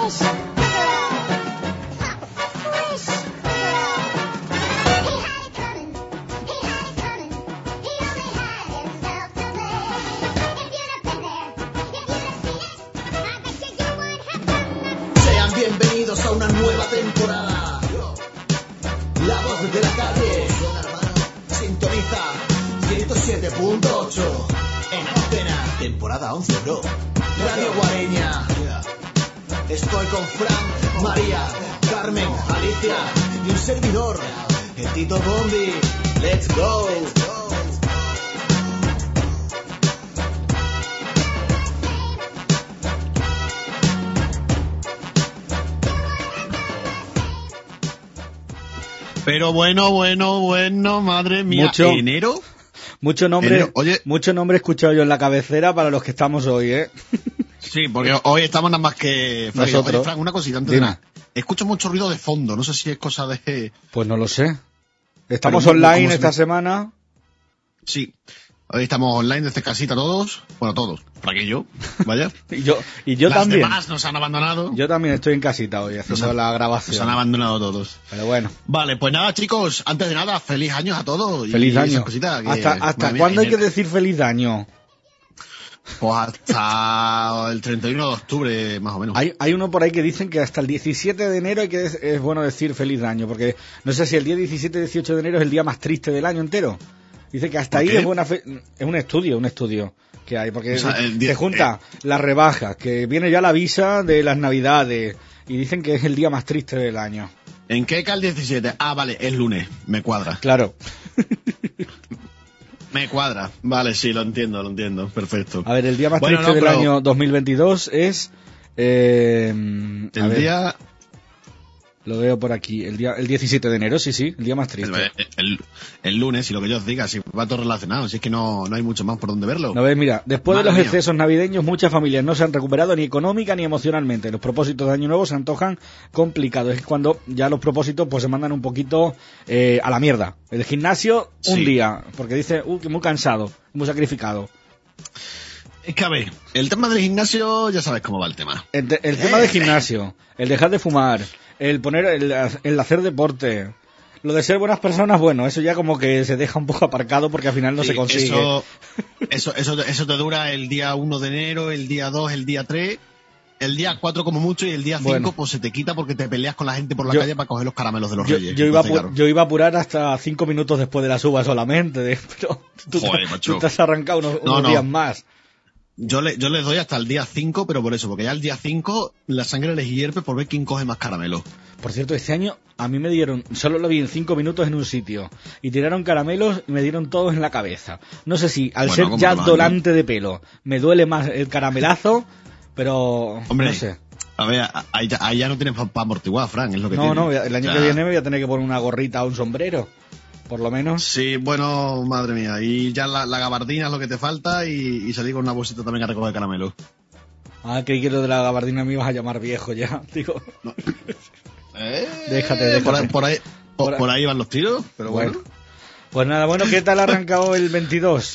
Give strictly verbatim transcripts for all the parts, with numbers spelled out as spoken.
Bienvenidos a una nueva temporada. La voz de la calle. Sintoniza ciento siete punto ocho en Antena. Temporada once, bro. Radio Guareña. Estoy con Frank, María, Carmen, Alicia y un servidor, el Tito Bombi. Let's go. Pero bueno, bueno, bueno, madre mía. Mucho, ¿Enero? Mucho nombre, Enero, oye. mucho nombre he escuchado yo en la cabecera para los que estamos hoy, ¿eh? Sí, porque hoy estamos nada más que... Frank, Nosotros. Oye, Frank, una cosita antes Dime. de nada. Escucho mucho ruido de fondo, no sé si es cosa de... Pues no lo sé. Estamos Pero, ¿cómo online se esta me- semana. Sí, hoy estamos online desde casita todos. Bueno, todos, para que yo, vaya. Y yo, y yo Las también. demás nos han abandonado. Yo también estoy en casita hoy haciendo Nos han- la Nos grabación. han abandonado todos. Pero bueno, Vale, pues nada, chicos, antes de nada, feliz años a todos. y feliz esas año. cositas que, ¿Hasta, hasta madre mía, cuándo hay que enero. decir feliz año? Pues hasta el treinta y uno de octubre, más o menos. Hay, hay uno por ahí que dicen que hasta el diecisiete de enero hay que es, es bueno decir feliz año, porque no sé si el día diecisiete y dieciocho de enero es el día más triste del año entero. Dice que hasta ¿Por ahí qué? es buena fe- es un estudio, un estudio que hay, porque O sea, el die- se junta las rebajas, que viene ya la visa de las navidades, y dicen que es el día más triste del año. ¿En qué cae el diecisiete? Ah, vale, es lunes, me cuadra. Claro. Me cuadra. Vale, sí, lo entiendo, lo entiendo. Perfecto. A ver, el día más Bueno, triste no, del pero año dos mil veintidós es... Eh, a El ver, día... lo veo por aquí, el día el diecisiete de enero, sí, sí, el día más El, triste. el- el lunes, y lo que yo os diga, si va todo relacionado, si es que no, no hay mucho más por donde verlo. No ves, mira, después Madre de los mía. excesos navideños, muchas familias no se han recuperado ni económica ni emocionalmente. Los propósitos de Año Nuevo se antojan complicados. Es cuando ya los propósitos pues se mandan un poquito eh, a la mierda. El gimnasio, un Sí. día, porque dice, uy, que muy cansado, muy sacrificado. Es que a ver, el tema del gimnasio, ya sabes cómo va el tema. El, de- el tema Eh. del gimnasio, el dejar de fumar, el poner, el, el hacer deporte, lo de ser buenas personas, bueno, eso ya como que se deja un poco aparcado porque al final no Sí, se consigue. Eso, eso, eso, eso te dura el día uno de enero, el día dos, el día tres, el día cuatro como mucho, y el día cinco Bueno. pues se te quita porque te peleas con la gente por la Yo- calle para coger los caramelos de los Yo, reyes. yo iba a, Entonces, apu- claro. yo iba a apurar hasta cinco minutos después de la suba solamente, de- pero tú, te- Joder, macho. tú te has arrancado unos, No, unos no. días más. Yo, le, yo les doy hasta el día cinco, pero por eso, porque ya el día cinco la sangre les hierve por ver quién coge más caramelos. Por cierto, este año a mí me dieron, solo lo vi en cinco minutos en un sitio, y tiraron caramelos y me dieron todos en la cabeza. No sé si al Bueno, ser como ya normal, dolante de pelo me duele más el caramelazo, pero Hombre, no sé. a ver, ahí ya, ahí ya no tienes para amortiguar, Fran, es lo que No, tiene. no, el año O que sea, viene me voy a tener que poner una gorrita o un sombrero, por lo menos. Sí, bueno, madre mía, y ya la, la gabardina es lo que te falta, y, y salir con una bolsita también a recoger caramelos. Ah, creí que lo de la gabardina me ibas a llamar viejo ya, digo. ¿Eh? Déjate, déjate. Por ahí, por ahí, por, Por ahí- por ahí van los tiros, pero bueno. Bueno. Pues nada, bueno, ¿qué tal ha arrancado el veintidós?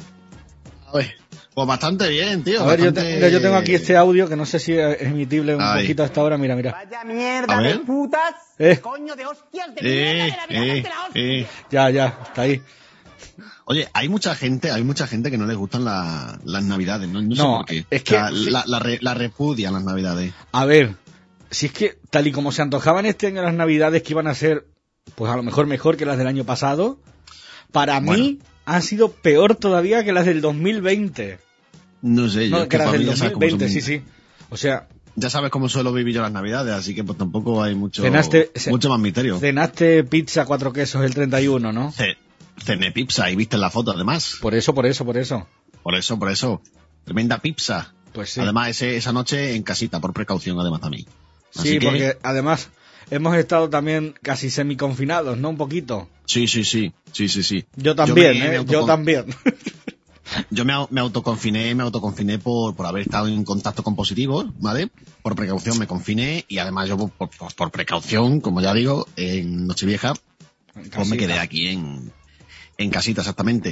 A ver, pues bastante bien, tío. A ver, yo, bastante- te- mira, yo tengo aquí este audio que no sé si es emitible un Ay. poquito hasta ahora. Mira, mira. Vaya mierda A de ver. putas. Eh. Coño de hostias de Eh, mierda de la vida eh, de la hostia. eh. Ya, ya, está ahí. Oye, hay mucha gente, hay mucha gente que no les gustan la- las navidades, ¿no? No sé No, por qué. es O sea, que- la, la, re- la repudian las navidades. A ver, si es que tal y como se antojaban este año las navidades que iban a ser, pues a lo mejor mejor que las del año pasado, para Bueno. mí han sido peor todavía que las del dos mil veinte. No sé, yo No, es que las para del mí ya dos sabes mil cómo veinte, son- sí, sí. O sea, Ya sabes cómo suelo vivir yo las navidades, así que pues tampoco hay mucho, Cenaste- ce- mucho más misterio. cenaste pizza cuatro quesos el treinta y uno, ¿no? Ce- Cené pizza y viste la foto además. Por eso, por eso, por eso. Por eso, por eso. Tremenda pizza. Pues sí. Además, ese, esa noche en casita, por precaución además también. Así Sí, que- porque además hemos estado también casi semiconfinados, ¿no? Un poquito. Sí, sí, sí. Sí, sí, sí. Yo también, me- me ¿eh? autocon- Yo también. Yo me, au- me autoconfiné, me autoconfiné por, por haber estado en contacto con positivos, ¿vale? Por precaución me confiné y además yo por, por, por precaución, como ya digo, en Nochevieja, pues me quedé aquí en, en casita exactamente.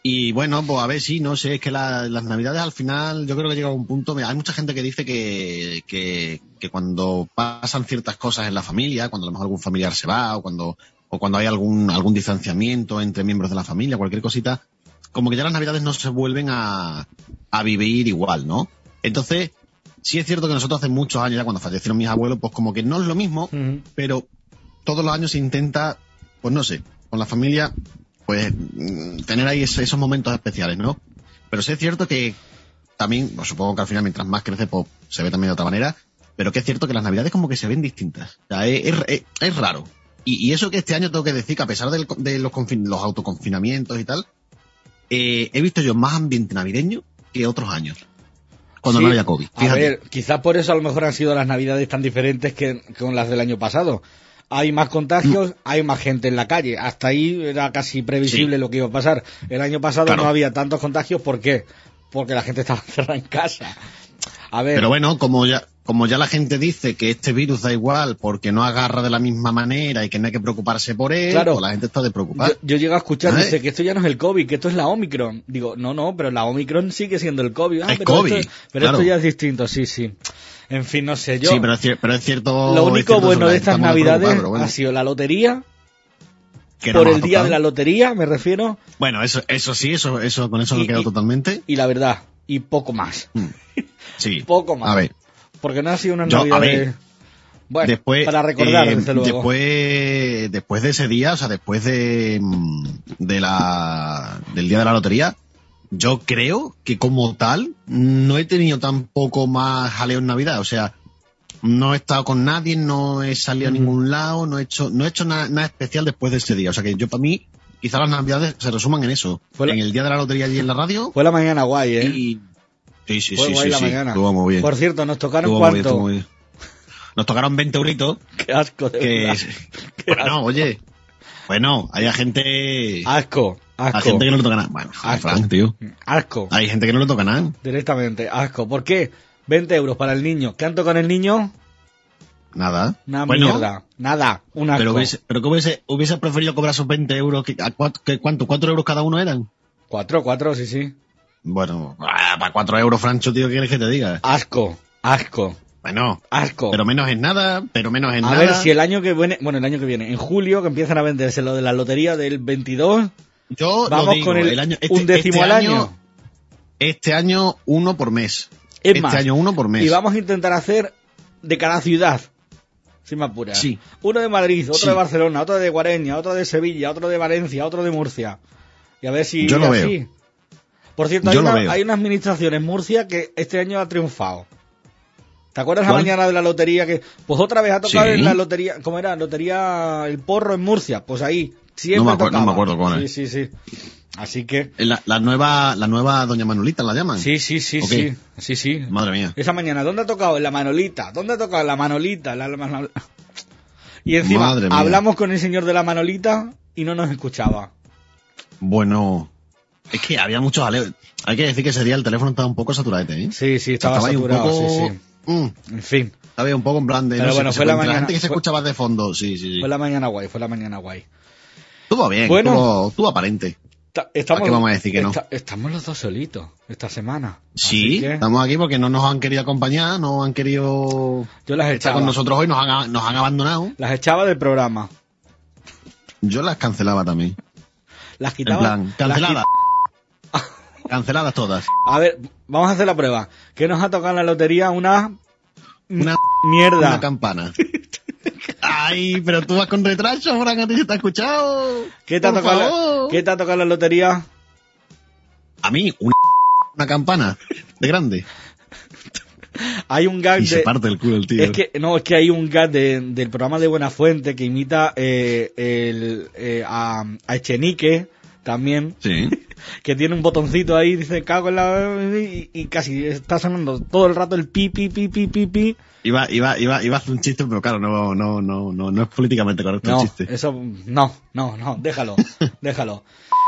Y bueno, pues a ver, sí, no sé, es que la, las navidades al final yo creo que llega a un punto, hay mucha gente que dice que, que, que cuando pasan ciertas cosas en la familia, cuando a lo mejor algún familiar se va o cuando, o cuando hay algún, algún distanciamiento entre miembros de la familia, cualquier cosita, como que ya las navidades no se vuelven a, a vivir igual, ¿no? Entonces, sí es cierto que nosotros hace muchos años ya cuando fallecieron mis abuelos, pues como que no es lo mismo, uh-huh. pero todos los años se intenta, pues no sé, con la familia, pues tener ahí esos, esos momentos especiales, ¿no? Pero sí es cierto que también, pues supongo que al final mientras más crece, pues se ve también de otra manera, pero que es cierto que las navidades como que se ven distintas. O sea, es, es, es raro. Y, y eso que este año tengo que decir que a pesar del, de los, confin, los autoconfinamientos y tal, eh, he visto yo más ambiente navideño que otros años. Cuando sí, no había COVID. Fíjate. A ver, quizás por eso a lo mejor han sido las navidades tan diferentes que con las del año pasado. Hay más contagios, mm. hay más gente en la calle. Hasta ahí era casi previsible sí. lo que iba a pasar. El año pasado claro. no había tantos contagios. ¿Por qué? Porque la gente estaba encerrada en casa. A ver. Pero bueno, como ya, como ya la gente dice que este virus da igual porque no agarra de la misma manera y que no hay que preocuparse por él, claro. pues la gente está despreocupada. Yo, yo llego a escuchar, dice que esto ya no es el COVID, que esto es la Omicron. Digo, no, no, pero la Omicron sigue siendo el COVID. Ah, es pero COVID. Esto, pero claro. esto ya es distinto, sí, sí. En fin, no sé, yo... Sí, pero es, cier- pero es cierto... Lo único cierto bueno de estas navidades bueno. ha sido la lotería. Que por no el día tocado. de la lotería, me refiero. Bueno, eso eso sí, eso eso con eso y, me quedo y, totalmente. Y la verdad, y poco más. Sí. Poco más. A ver. Porque no ha sido una yo, Navidad a ver, de... Bueno, después, para recordar, eh, desde luego. Después, después de ese día, o sea, después de, de la, del día de la lotería, yo creo que como tal no he tenido tampoco más jaleo en Navidad. O sea, no he estado con nadie, no he salido mm. a ningún lado, no he hecho, no he hecho nada, nada especial después de ese día. O sea que yo para mí, quizás las Navidades se resuman en eso. La... En el día de la lotería allí en la radio. Fue la mañana guay, ¿eh? Y... Sí, sí, Fue sí, guay sí, la sí. mañana. Estuvo muy bien. Por cierto, nos tocaron estuvo cuánto. Muy bien, estuvo muy bien. Nos tocaron veinte euritos. Qué asco, de que verdad. Qué bueno, asco. Oye. Bueno, hay gente... Asco, asco. Hay gente que no le toca nada. Bueno, asco. Frank, tío. Asco. Hay gente que no le toca nada. Directamente, asco. ¿Por qué? veinte euros para el niño. ¿Qué han tocado con el niño? Nada. Una bueno, mierda. Nada. Un asco. Pero, hubiese, pero que hubiese, hubiese preferido cobrar esos veinte euros. Que, a cuatro, que, ¿Cuánto? ¿Cuatro euros cada uno eran? Cuatro, cuatro, sí, sí. Bueno, para cuatro euros, Francho, tío, ¿qué quieres que te diga? Asco. Asco. Bueno, asco. Pero menos en nada, pero menos en a nada. A ver si el año que viene, bueno, el año que viene, en julio, que empiezan a venderse lo de la lotería del veintidós. Yo vamos lo digo, con el, el año, este, un décimo este al año, año. Este año uno por mes. Es este más, año uno por mes. Y vamos a intentar hacer de cada ciudad, si me apuras. Sí. Uno de Madrid, otro sí. de Barcelona, otro de Guareña, otro de Sevilla, otro de Valencia, otro de Murcia. Y a ver si Yo lo así. veo. Por cierto, hay, una, hay una administración en Murcia que este año ha triunfado. ¿Te acuerdas ¿Cuál? La mañana de la lotería que pues otra vez ha tocado sí. en la lotería, ¿cómo era? Lotería El Porro en Murcia, pues ahí siempre no me acuerdo, tocaba. No me acuerdo con él. Sí, sí, sí. Así que la, la nueva la nueva doña Manolita la llaman. Sí, sí, sí, okay. sí. Sí, sí. Madre mía. Esa mañana, ¿dónde ha tocado? En la Manolita. ¿Dónde ha tocado? En la Manolita, la, la Manolita. Y encima hablamos con el señor de la Manolita y no nos escuchaba. Bueno, es que había muchos aleos. Hay que decir que ese día el teléfono estaba un poco saturado, ¿eh? Sí, sí, estaba, estaba saturado, poco... sí, sí. Mm. En fin. Estaba un poco en plan de... Pero no bueno, sé, fue la mañana... La gente que se fue... escuchaba de fondo, sí, sí, sí. Fue la mañana guay, fue la mañana guay. Estuvo bien, bueno, estuvo, estuvo aparente. Estamos, ¿A qué vamos a decir que no? Está, estamos los dos solitos esta semana. Sí, que... estamos aquí porque no nos han querido acompañar, no han querido Yo las estar echaba. con nosotros hoy, nos han, nos han abandonado. Las echaba del programa. Yo las cancelaba también. Las quitaba. En plan, canceladas. Quit... canceladas todas. A ver, vamos a hacer la prueba. ¿Qué nos ha tocado en la lotería? Una... Una mierda. Una campana. Ay, pero tú vas con retraso, Frank, a ti se te ha escuchado. ¿Qué te, ha tocado la, ¿Qué te ha tocado en la lotería? A mí, una, una campana de grande. Hay un gag y de... se parte el culo el tío. Es que, no, es que hay un gag de, del programa de Buenafuente que imita eh, el, eh, a, a Echenique también. Sí. Que tiene un botoncito ahí, dice cago en la... Y, y casi está sonando todo el rato el pi, pi, pi, pi, pi, pi. Iba, iba, iba, iba a hacer un chiste, pero claro, no, no, no, no, no es políticamente correcto no, el chiste. Eso, no, no, no, déjalo, déjalo.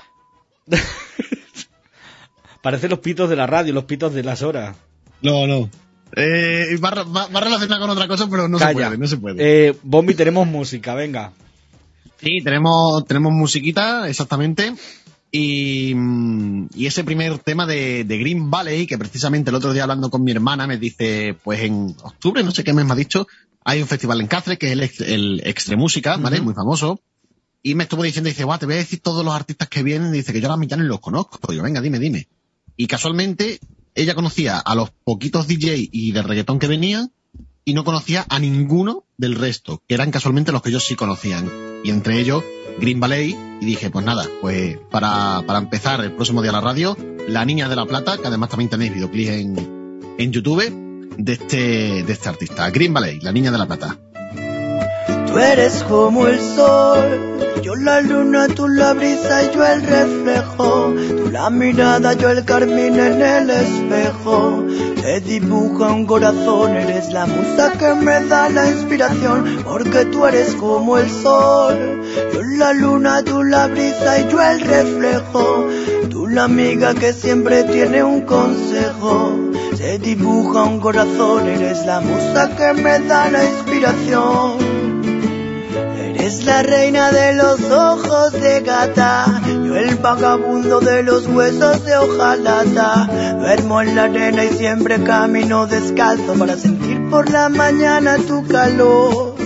Parecen los pitos de la radio, los pitos de las horas. No, no. Eh, va, va, va relacionado con otra cosa, pero no Calla. se puede, no se puede. Eh, Bombi, tenemos música, venga. Sí, tenemos, tenemos musiquita, exactamente. Y, y ese primer tema de, de Green Valley, que precisamente el otro día hablando con mi hermana me dice, pues en octubre, no sé qué mes me ha dicho, hay un festival en Cáceres que es el, el Extremúsica, ¿vale? Uh-huh. Muy famoso. Y me estuvo diciendo, dice, guau, te voy a decir todos los artistas que vienen, dice que yo a la mitad no los conozco. Y yo, venga, dime, dime. Y casualmente ella conocía a los poquitos D J y de reggaetón que venían y no conocía a ninguno del resto, que eran casualmente los que ellos sí conocían. Y entre ellos, Green Valley, y dije, pues nada, pues para, para empezar el próximo día a la radio, La Niña de la Plata, que además también tenéis videoclips en, en YouTube, de este, de este artista, Green Valley, La Niña de la Plata. Tú eres como el sol, yo la luna, tú la brisa, yo el reflejo, tú la mirada, yo el carmín en el espejo. Te dibuja un corazón, eres la musa que me da la inspiración, porque tú eres como el sol, yo la luna, tú la brisa y yo el reflejo, tú la amiga que siempre tiene un consejo. Se dibuja un corazón, eres la musa que me da la inspiración. Eres la reina de los ojos de gata, yo el vagabundo de los huesos de hojalata. Duermo en la arena y siempre camino descalzo para sentir por la mañana tu calor.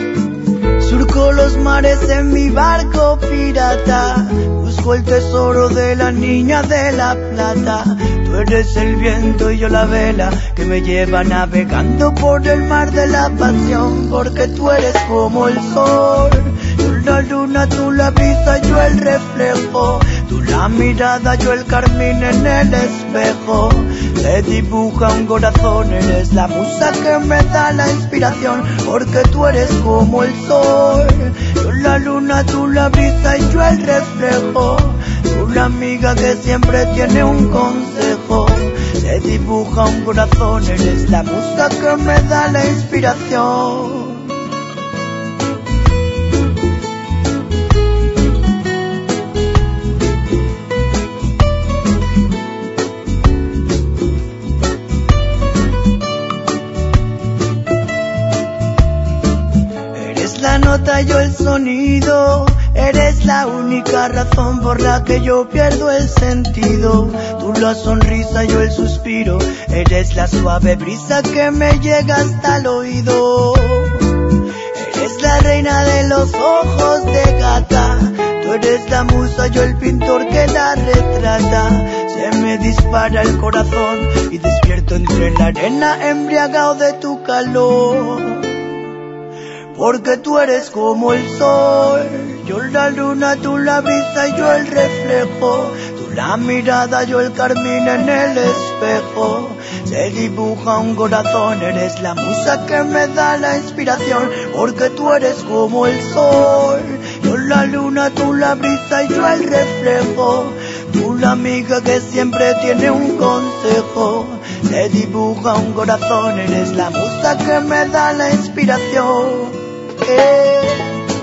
Surco los mares en mi barco pirata, busco el tesoro de la niña de la plata. Tú eres el viento y yo la vela que me lleva navegando por el mar de la pasión, porque tú eres como el sol, tú la luna, tú la brisa, yo el reflejo, tú la mirada, yo el carmín en el espejo. Te dibuja un corazón, eres la musa que me da la inspiración, porque tú eres como el sol, yo la luna, tú la brisa y yo el reflejo, tú la amiga que siempre tiene un consejo. Te dibuja un corazón, eres la musa que me da la inspiración. La nota, yo el sonido, eres la única razón por la que yo pierdo el sentido. Tú la sonrisa, yo el suspiro, eres la suave brisa que me llega hasta el oído. Eres la reina de los ojos de gata, tú eres la musa, yo el pintor que la retrata. Se me dispara el corazón y despierto entre la arena embriagado de tu calor. Porque tú eres como el sol, yo la luna, tú la brisa y yo el reflejo, tú la mirada, yo el carmín en el espejo. Se dibuja un corazón, eres la musa que me da la inspiración, porque tú eres como el sol, yo la luna, tú la brisa y yo el reflejo, tú la amiga que siempre tiene un consejo. Se dibuja un corazón, eres la musa que me da la inspiración. Eh.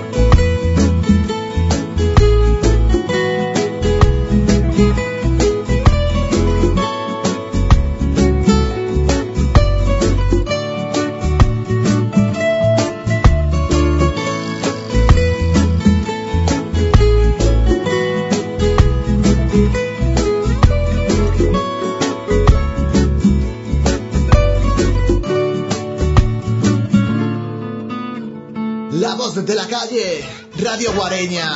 La voz de la calle, Radio Guareña.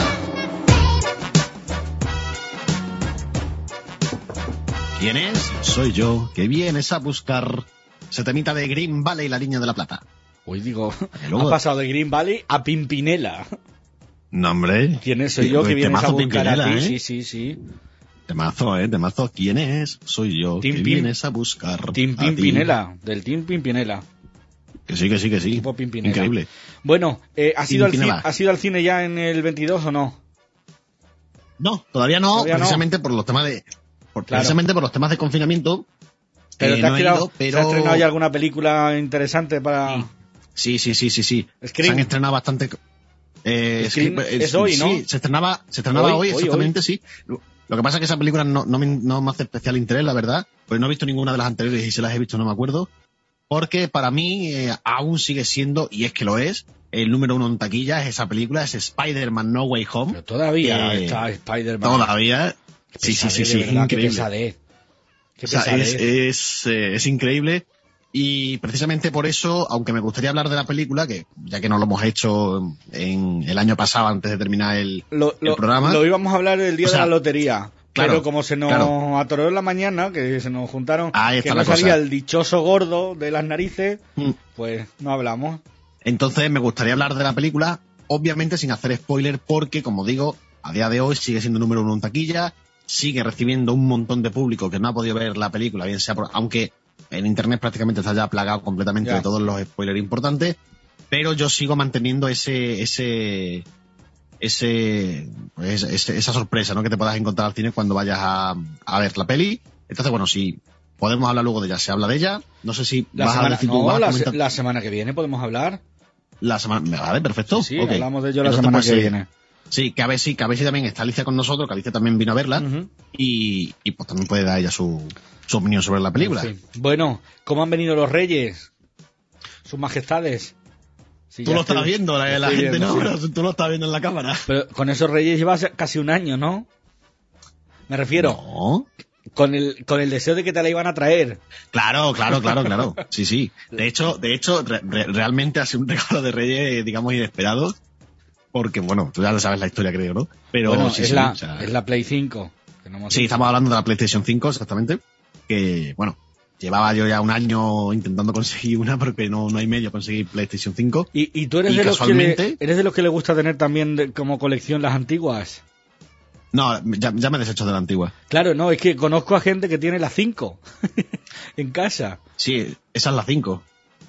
¿Quién es? Soy yo, que vienes a buscar. Se temita de Green Valley, La Niña de la Plata. Hoy digo, luego... ha pasado de Green Valley a Pimpinela. No, hombre. ¿Quién es? Soy yo, que vienes a buscar a ti. ¿eh? Sí, sí, sí. Temazo, eh, temazo. ¿Quién es? Soy yo, Team que Pim... vienes a buscar. Team Pimpinela, del Team Pimpinela. Que sí, que sí, que sí. Tipo Pimpinela. Increíble. Bueno, eh, ¿has, ido al cine, ¿has ido al cine ya en el veintidós o no? No, todavía no, ¿Todavía precisamente no? por los temas de... Por, claro. Precisamente por los temas de confinamiento. Pero eh, te has no quedado, ido, pero... ¿se ha estrenado ya alguna película interesante para...? Sí, sí, sí, sí, sí. ¿Scream? Se han estrenado bastante... Eh, Scream es, es hoy, ¿no? Sí, se estrenaba, se estrenaba hoy, hoy exactamente, hoy. sí. Lo que pasa es que esa película no, no, me, no me hace especial interés, la verdad. Pues no he visto ninguna de las anteriores y si las he visto no me acuerdo. Porque para mí eh, aún sigue siendo, y es que lo es, el número uno en taquilla es esa película, es Spider-Man No Way Home. Pero todavía eh, está Spider-Man. Todavía. Sí, sí, sí, sí, verdad, increíble. Qué pesadez. Qué o sea, pesadez. es, es, eh, es increíble. Y precisamente por eso, aunque me gustaría hablar de la película, que ya que no lo hemos hecho en el año pasado antes de terminar el, lo, el lo, programa. Lo íbamos a hablar el día o sea, de la lotería. Claro, pero como se nos claro. atoró en la mañana, que se nos juntaron, Ahí está que la no salía cosa. el dichoso gordo de las narices, Mm. pues no hablamos. Entonces me gustaría hablar de la película, obviamente sin hacer spoiler, porque, como digo, a día de hoy sigue siendo número uno en taquilla, sigue recibiendo un montón de público que no ha podido ver la película, bien sea por, aunque en internet prácticamente está ya plagado completamente Ya. de todos los spoilers importantes, pero yo sigo manteniendo ese, ese, ese, pues, ese- esa sorpresa, ¿no? Que te puedas encontrar al cine cuando vayas a, a ver la peli. Entonces, bueno, si podemos hablar luego de ella, se habla de ella. No sé si La vas semana, a decir tú, no, vas a la, comentar- se- la semana que viene podemos hablar. la semana, vale, perfecto. Sí, ok. hablamos de ello la Entonces, semana pues, que sí. viene. Sí, que a ver si, que a ver si también está Alicia con nosotros, que Alicia también vino a verla, Ujú. y, y pues también puede dar ella su, su opinión sobre la película. En fin. Bueno, ¿cómo han venido los reyes? Sus majestades. Sí, Tú ya lo estoy- estás viendo, la, lo la estoy gente viendo, no, sí. pero tú lo estás viendo en la cámara. Pero con esos reyes llevas casi un año, ¿no? Me refiero, No. con el con el deseo de que te la iban a traer. Claro, claro, claro, claro. Sí, sí. De hecho, de hecho, re- re- realmente ha sido un regalo de Reyes, digamos, inesperado. Porque, bueno, tú ya sabes la historia, creo, ¿no? Pero bueno, sí, es, sí, la, o sea, es la Play cinco. Que no hemos sí, dicho. estamos hablando de la PlayStation cinco, exactamente. Que, bueno, llevaba yo ya un año intentando conseguir una, porque no, no hay medio conseguir PlayStation cinco. ¿Y, y tú eres, y de los que casualmente- le, eres de los que le gusta tener también de- como colección las antiguas? No, ya, ya me he deshecho de la antigua. Claro, no, es que conozco a gente que tiene las cinco en casa. Sí, esa es la cinco.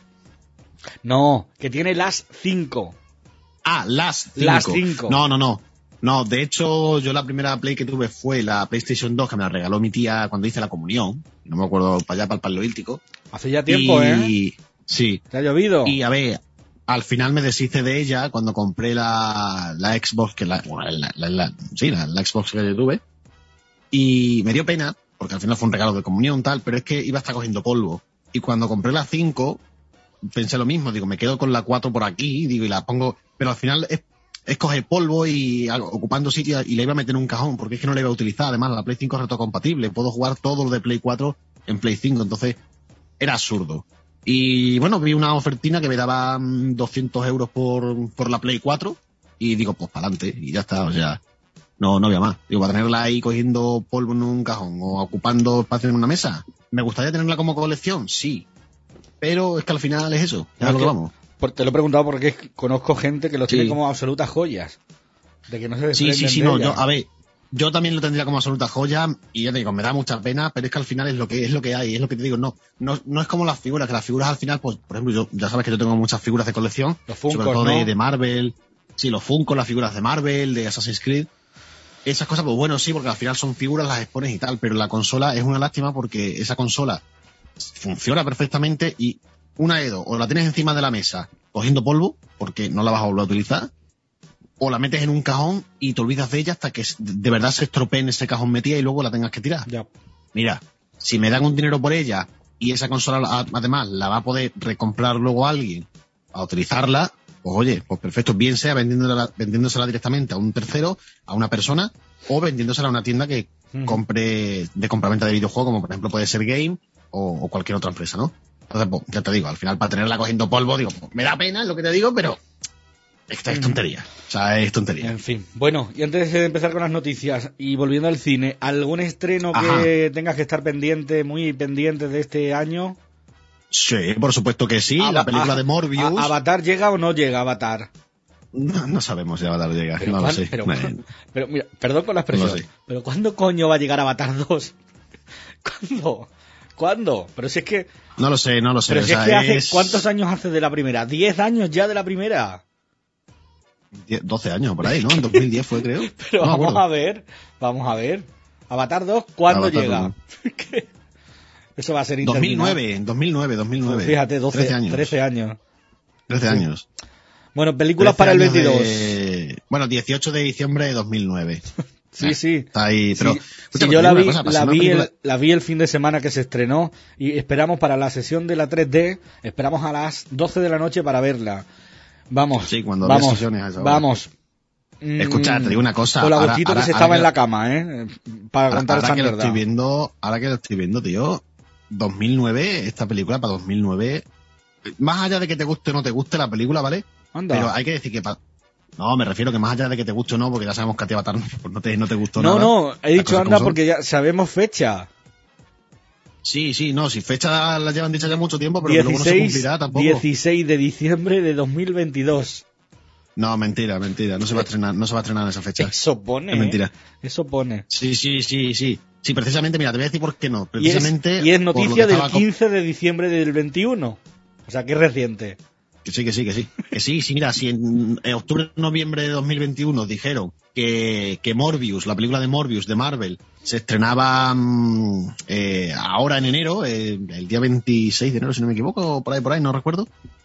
No, que tiene las cinco. Ah, las cinco. Las cinco. No, no, no. No, de hecho, yo la primera Play que tuve fue la PlayStation dos, que me la regaló mi tía cuando hice la comunión. No me acuerdo, para allá, para el Paleolítico. Hace ya tiempo, ¿eh? y, Sí. ¿Te ha llovido? Y a ver, al final me deshice de ella cuando compré la, la Xbox, que la, bueno, la, la- la- sí, la, la Xbox que tuve. Y me dio pena, porque al final fue un regalo de comunión tal, pero es que iba a estar cogiendo polvo. Y cuando compré la cinco, pensé lo mismo, digo, me quedo con la cuatro por aquí, digo, y la pongo, pero al final es, es coger polvo y algo, ocupando sitio, y la iba a meter en un cajón, porque es que no la iba a utilizar. Además, la Play cinco es retrocompatible, puedo jugar todo lo de Play cuatro en Play cinco, entonces era absurdo. Y bueno, vi una ofertina que me daba mm, doscientos euros por, por la Play cuatro, y digo, pues para adelante, y ya está, o sea, no, no había más. Digo, para tenerla ahí cogiendo polvo en un cajón o ocupando espacio en una mesa, ¿me gustaría tenerla como colección? Sí. Pero es que al final es eso, ya Es lo que que- vamos. por- te lo he preguntado porque es que conozco gente que lo tiene Sí. como absolutas joyas. De que no se Sí, sí, desprenden sí, de no, ellas. yo, a ver, yo también lo tendría como absoluta joya, y ya te digo, me da mucha pena, pero es que al final es lo que es lo que hay, es lo que te digo, no, no, no es como las figuras, que las figuras al final, pues, por ejemplo, yo, ya sabes que yo tengo muchas figuras de colección, Los Funkos, sobre todo ¿no? de, de Marvel, sí, los Funko, las figuras de Marvel, de Assassin's Creed, esas cosas, pues bueno, sí, porque al final son figuras, las expones y tal, pero la consola es una lástima porque esa consola funciona perfectamente y una de dos, o la tienes encima de la mesa cogiendo polvo, porque no la vas a volver a utilizar, o la metes en un cajón y te olvidas de ella hasta que de verdad se estropee en ese cajón metida y luego la tengas que tirar. Ya. Mira, si me dan un dinero por ella y esa consola a- además la va a poder recomprar luego a alguien a utilizarla, pues oye, pues perfecto, bien sea vendiéndola, vendiéndosela directamente a un tercero, a una persona, o vendiéndosela a una tienda que Ujú. compre de compraventa de videojuegos, como por ejemplo puede ser Game o, o cualquier otra empresa, ¿no? Entonces, pues, ya te digo, al final para tenerla cogiendo polvo, digo, pues, me da pena, es lo que te digo, pero esto es tontería. O sea, es tontería. En fin. Bueno, y antes de empezar con las noticias y volviendo al cine, ¿algún estreno Ajá. que tengas que estar pendiente, muy pendiente de este año? Sí, por supuesto que sí, Ava- la película a- de Morbius. a- ¿Avatar llega o no llega Avatar? No, no sabemos si Avatar llega, Pero no lo cuán- sé. pero- Bueno, Pero mira, perdón con la expresión, No lo sé. pero ¿cuándo coño va a llegar Avatar dos? ¿Cuándo? ¿Cuándo? Pero si es que, no lo sé, no lo sé. pero o si es sea, que hace, es ¿cuántos años hace de la primera? ¿Diez años ya de la primera? diez, doce años por ahí, ¿no? En dos mil diez fue, creo. Pero No me vamos acuerdo. a ver, vamos a ver. Avatar dos, ¿cuándo Avatar llega? dos. ¿Qué? Eso va a ser dos mil interminable. nueve, en dos mil nueve, dos mil nueve. Fíjate, doce, trece años. trece años. trece años. Bueno, películas trece para el años veintidós. de- Bueno, dieciocho de diciembre de dos mil nueve. Sí, Eh, sí. Está ahí, pero... Sí, escucha, sí, pero yo te la digo vi, una cosa, para la, ser una vi película- el, la vi el fin de semana que se estrenó y esperamos para la sesión de la tres D, esperamos a las doce de la noche para verla. Vamos, Sí, cuando vamos, había sesiones a esa hora. vamos. Escucha, te digo una cosa. Con la ahora- gustito ahora- que se ahora estaba que- en la cama, ¿eh? Para Ahora, contar ahora esa que lo mierda. estoy viendo, ahora que lo estoy viendo, tío, dos mil nueve, esta película para dos mil nueve, más allá de que te guste o no te guste la película, ¿vale? Anda. Pero hay que decir que pa- no, me refiero que más allá de que te guste o no, porque ya sabemos que a ti Avatar pues no te, no te gustó No, nada. no, he Las dicho cosas como anda son. porque ya sabemos fecha. Sí, sí, no, si fecha la llevan dicha ya mucho tiempo, pero que luego no se dieciséis, cumplirá tampoco. dieciséis de diciembre de dos mil veintidós. No, mentira, mentira, no se va a estrenar, no se va a estrenar en esa fecha. Eso pone. Es mentira. ¿eh? Eso pone. Sí, sí, sí, sí. Sí, precisamente, mira, te voy a decir por qué no. Y es, Precisamente. y es por lo que noticia del estaba co- quince de diciembre del veintiuno. O sea, que es reciente. Que sí, que sí, que sí. Que sí, sí, mira, si en, en octubre, noviembre de dos mil veintiuno dijeron que, que Morbius, la película de Morbius de Marvel, se estrenaba mm, eh, ahora en enero, eh, el día veintiséis de enero, si no me equivoco, por ahí, por ahí, no recuerdo.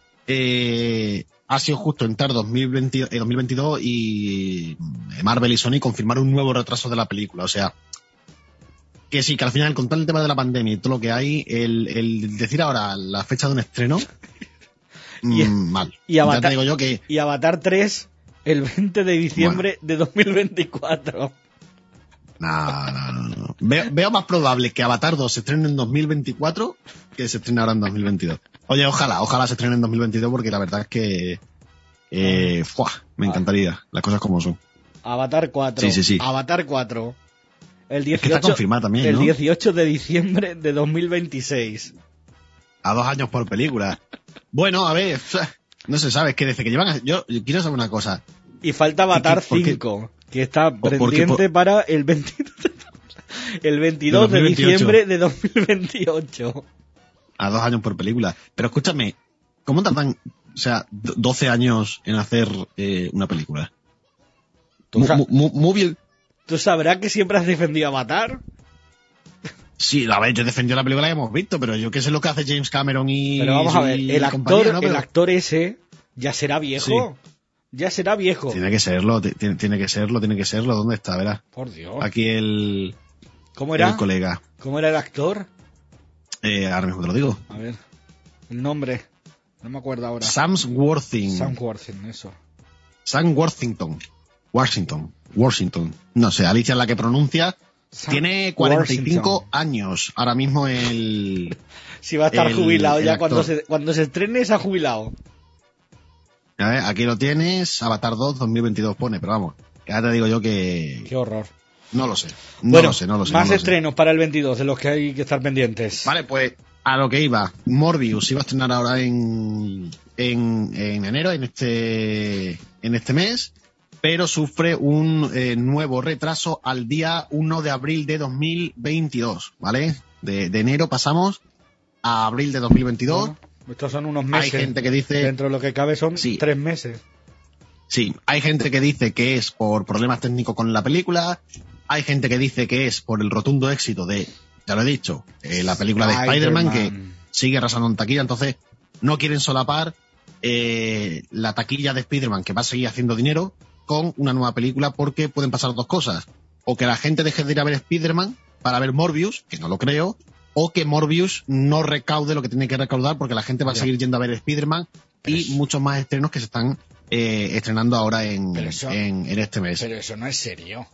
Eh, ha sido justo entrar dos mil veinte, eh, dos mil veintidós y Marvel y Sony confirmaron un nuevo retraso de la película. O sea, que sí, que al final, con todo el tema de la pandemia y todo lo que hay, el, el decir ahora la fecha de un estreno, Y- mm, mal. y ya Avatar- te digo yo que Y Avatar tres el veinte de diciembre de dos mil veinticuatro. no, no, no, no. Veo, veo más probable que Avatar dos se estrene en dos mil veinticuatro que se estrene ahora en dos mil veintidós. Oye, ojalá, ojalá se estrene en dos mil veintidós porque la verdad es que eh, ¡fua! Me encantaría, las cosas como son. Avatar cuatro. Sí, sí, sí. Avatar cuatro. El Es que está dieciocho, confirmada también, el ¿no? dieciocho de diciembre de dos mil veintiséis. A dos años por película. Bueno, a ver, no se sabe, es que desde que llevan... a- Yo, yo quiero saber una cosa. Y falta Avatar ¿Por qué? cinco, que está porque pendiente por- para el veintidós, el veintidós de, dos mil veintiocho. diciembre de dos mil veintiocho. A dos años por película. Pero escúchame, ¿cómo tardan, o sea, do- doce años en hacer eh, una película? ¿Tú, Mu- sa- mu- mu- muy bien. tú sabrás que siempre has defendido Avatar. Sí, a ver, yo defendió la película que hemos visto, pero yo qué sé lo que hace James Cameron y... Pero vamos a ver, y el actor, compañía, ¿no? Pero el actor ese ya será viejo. Ya será viejo. Tiene que serlo, ti- tiene, tiene que serlo, tiene que serlo. ¿Dónde está? Verás. Por Dios. Aquí el, ¿Cómo era? el colega. ¿Cómo era el actor? Eh, ahora mismo te lo digo. A ver. El nombre. No me acuerdo ahora. Sam Worthington. Sam Worthington, eso. Sam Worthington. Washington. Washington. No sé, Alicia es la que pronuncia. Sam Tiene cuarenta y cinco Worthington. años. Ahora mismo el... Si va a estar el- jubilado el ya cuando actor. se, cuando se estrene se ha jubilado. A ver, aquí lo tienes. Avatar dos dos mil veintidós pone, pero vamos. Que ya te digo yo que... Qué horror. No lo sé. No bueno, lo sé, no lo sé. más no lo sé. estrenos para el veintidós de los que hay que estar pendientes. Vale, pues a lo que iba. Morbius iba a estrenar ahora en, en, en enero, en este, en este mes, pero sufre un eh, nuevo retraso al día uno de abril de dos mil veintidós, ¿vale? De, de enero pasamos a abril de dos mil veintidós. Bueno, estos son unos meses. Hay gente que dice... Dentro de lo que cabe son Sí. tres meses. Sí, hay gente que dice que es por problemas técnicos con la película, hay gente que dice que es por el rotundo éxito de, ya lo he dicho, eh, la película de Spider-Man, que Spider-Man. sigue arrasando en taquilla, entonces no quieren solapar eh, la taquilla de Spider-Man, que va a seguir haciendo dinero, con una nueva película, porque pueden pasar dos cosas. O que la gente deje de ir a ver Spider-Man para ver Morbius, que no lo creo, o que Morbius no recaude lo que tiene que recaudar, porque la gente va a Ya. seguir yendo a ver Spider-Man Pero y eso- muchos más estrenos que se están eh, estrenando ahora en, Pero eso- en, en este mes. Pero eso no es serio.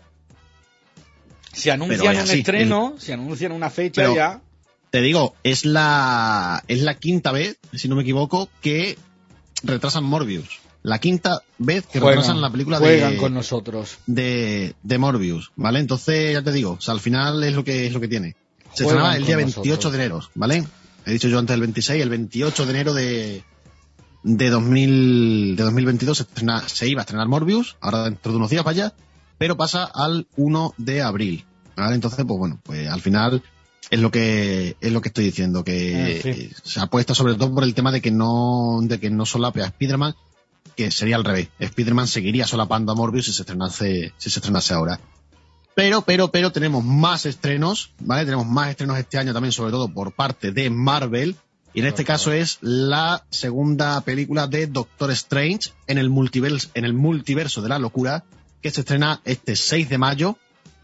Si anuncian Pero es un así, estreno, si anuncian una fecha Pero- ya... Te digo, es la, es la quinta vez, si no me equivoco, que retrasan Morbius. La quinta vez que juegan, retrasan la película juegan de, con nosotros. de, de Morbius, ¿vale? Entonces, ya te digo, o sea, al final es lo que es lo que tiene. Se Juegan estrenaba el día con veintiocho nosotros. de enero, ¿vale? He dicho yo antes el veintiséis, el veintiocho de enero de, de, dos mil, de dos mil veintidós se, estrena- se iba a estrenar Morbius, ahora dentro de unos días vaya, pero pasa al uno de abril, ¿vale? Entonces, pues bueno, pues al final es lo que es lo que estoy diciendo, que Ah, sí. eh, se apuesta sobre todo por el tema de que no de que no solape a Spider-Man, que sería al revés. Spider-Man seguiría solapando a Morbius si se estrenase, si se estrenase ahora. Pero, pero, pero tenemos más estrenos, ¿vale? Tenemos más estrenos este año también, sobre todo por parte de Marvel. Y en este caso es la segunda película de Doctor Strange en el multiverso, en el multiverso de la locura, que se estrena este seis de mayo.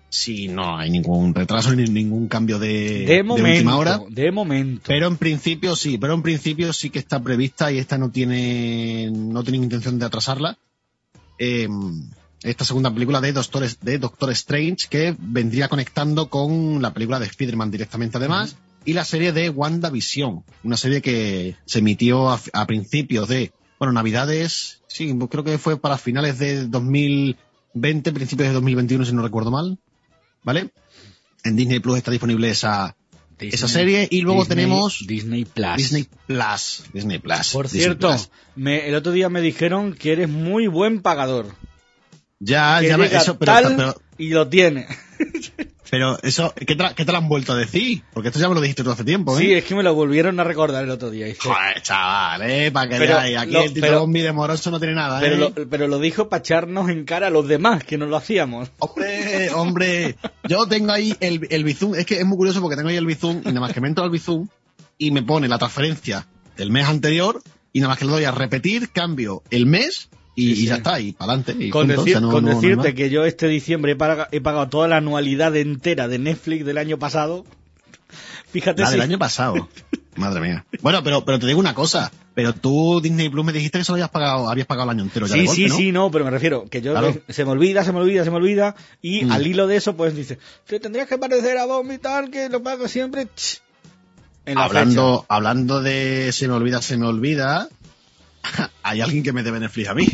si no hay ningún retraso ni ningún cambio de, de, momento, de última hora. De momento. Pero en principio sí, pero en principio sí que está prevista y esta no tiene, no tiene intención de atrasarla. Eh, esta segunda película de Doctor, de Doctor Strange, que vendría conectando con la película de Spider-Man directamente además, uh-huh. y la serie de WandaVision, una serie que se emitió a, a principios de, bueno, Navidades, sí, creo que fue para finales de dos mil veinte, principios de dos mil veintiuno, si no recuerdo mal, ¿vale? En Disney Plus está disponible esa, Disney, esa serie, y luego Disney, tenemos Disney Plus. Disney Plus, Disney Plus. Por Disney cierto, Plus. Me, el otro día me dijeron que eres muy buen pagador. Ya, que ya, llega eso, pero, tal pero, y lo tiene. Pero eso, ¿qué te, ¿qué te lo han vuelto a decir? Porque esto ya me lo dijiste tú hace tiempo, ¿eh? Sí, es que me lo volvieron a recordar el otro día. Dice, joder, chaval, eh, para que pero, veáis, aquí lo, el título bombi de moroso no tiene nada, pero eh. Lo, pero lo dijo para echarnos en cara a los demás, que no lo hacíamos. Hombre, hombre, yo tengo ahí el, el Bizum, es que es muy curioso porque tengo ahí el Bizum y nada más que me entro al Bizum y me pone la transferencia del mes anterior y nada más que le doy a repetir, cambio el mes y, sí, sí. y ya está, y para adelante. Con, punto, decir, o sea, no, con no, decirte no que yo este diciembre he pagado, he pagado toda la anualidad entera de Netflix del año pasado. Fíjate la si... del año pasado. Madre mía. Bueno, pero, pero te digo una cosa. Pero tú, Disney Plus, me dijiste que solo habías pagado, habías pagado el año entero ya sí, de golpe, sí, ¿no? sí, no, pero me refiero que yo claro. se me olvida, se me olvida, se me olvida y mm. al hilo de eso pues dice, te tendrías que parecer a Bombi y tal, que lo pago siempre. En la hablando, fecha. hablando de se me olvida, se me olvida, hay alguien que me debe Netflix a mí.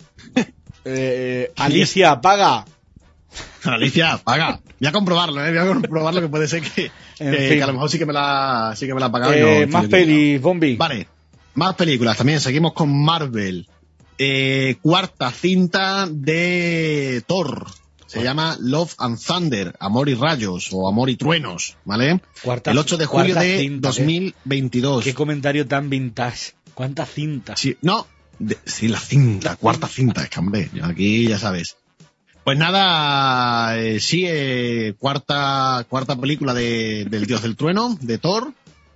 Eh, Alicia, paga. Alicia, paga. Voy a comprobarlo, ¿eh? Voy a comprobarlo, que puede ser que, que, que a lo mejor sí que me la, sí que me la ha pagado. Eh, y no, más pelis, Bombi. Vale, más películas también. Seguimos con Marvel. Eh, cuarta cinta de Thor. Se bueno. llama Love and Thunder, Amor y Rayos, o Amor y Truenos, ¿vale? Cuarta, el ocho de julio de cinta, dos mil veintidós. ¿Qué comentario tan vintage? ¿Cuántas cintas? Sí, no, de, sí, la cinta, la cuarta cinta, es que hombre, aquí ya sabes. Pues nada, eh, sí, eh, cuarta cuarta película de, del Dios del Trueno, de Thor,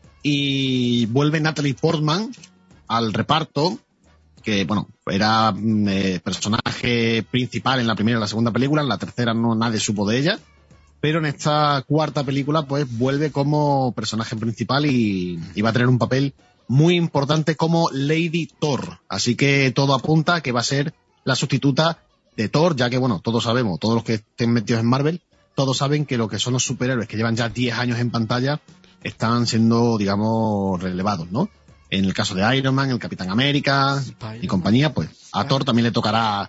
y vuelve Natalie Portman al reparto, que bueno, era eh, personaje principal en la primera y la segunda película, en la tercera no nadie supo de ella, pero en esta cuarta película pues vuelve como personaje principal y, y va a tener un papel muy importante como Lady Thor, así que todo apunta a que va a ser la sustituta de Thor, ya que bueno, todos sabemos, todos los que estén metidos en Marvel, todos saben que lo que son los superhéroes que llevan ya diez años en pantalla están siendo, digamos, relevados, ¿no? En el caso de Iron Man, el Capitán América Spider-Man. Y compañía, pues a Thor también le tocará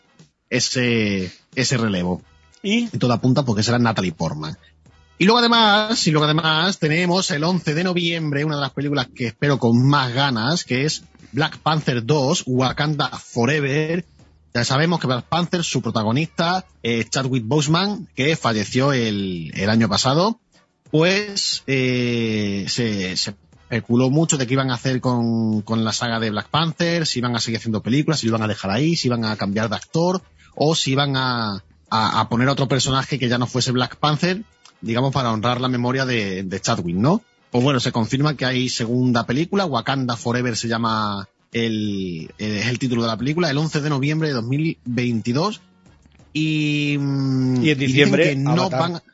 ese ese relevo. Y, y todo apunta porque será Natalie Portman. Y luego además, y luego además tenemos el once de noviembre, una de las películas que espero con más ganas, que es Black Panther dos, Wakanda Forever. Ya sabemos que Black Panther, su protagonista, eh, Chadwick Boseman, que falleció el, el año pasado, pues eh, se, se especuló mucho de qué iban a hacer con, con la saga de Black Panther, si iban a seguir haciendo películas, si lo iban a dejar ahí, si iban a cambiar de actor, o si iban a, a, a poner otro personaje que ya no fuese Black Panther, digamos, para honrar la memoria de, de Chadwick, ¿no? Pues bueno, se confirma que hay segunda película, Wakanda Forever se llama... El, el, es el título de la película, el once de noviembre de dos mil veintidós. Y, y en diciembre, y que no van a,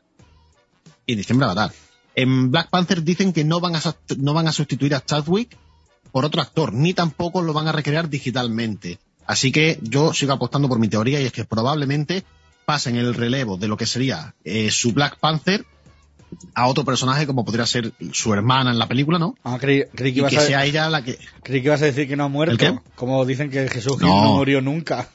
y en diciembre Avatar. En Black Panther dicen que no van a no van a sustituir a Chadwick por otro actor, ni tampoco lo van a recrear digitalmente. Así que yo sigo apostando por mi teoría, y es que probablemente pasen el relevo de lo que sería eh, su Black Panther a otro personaje, como podría ser su hermana en la película, ¿no? Ah, creí, creí que, y que a, sea ella la que... Creí que ibas a decir que no ha muerto. ¿El qué? Como dicen que Jesús no, no murió nunca.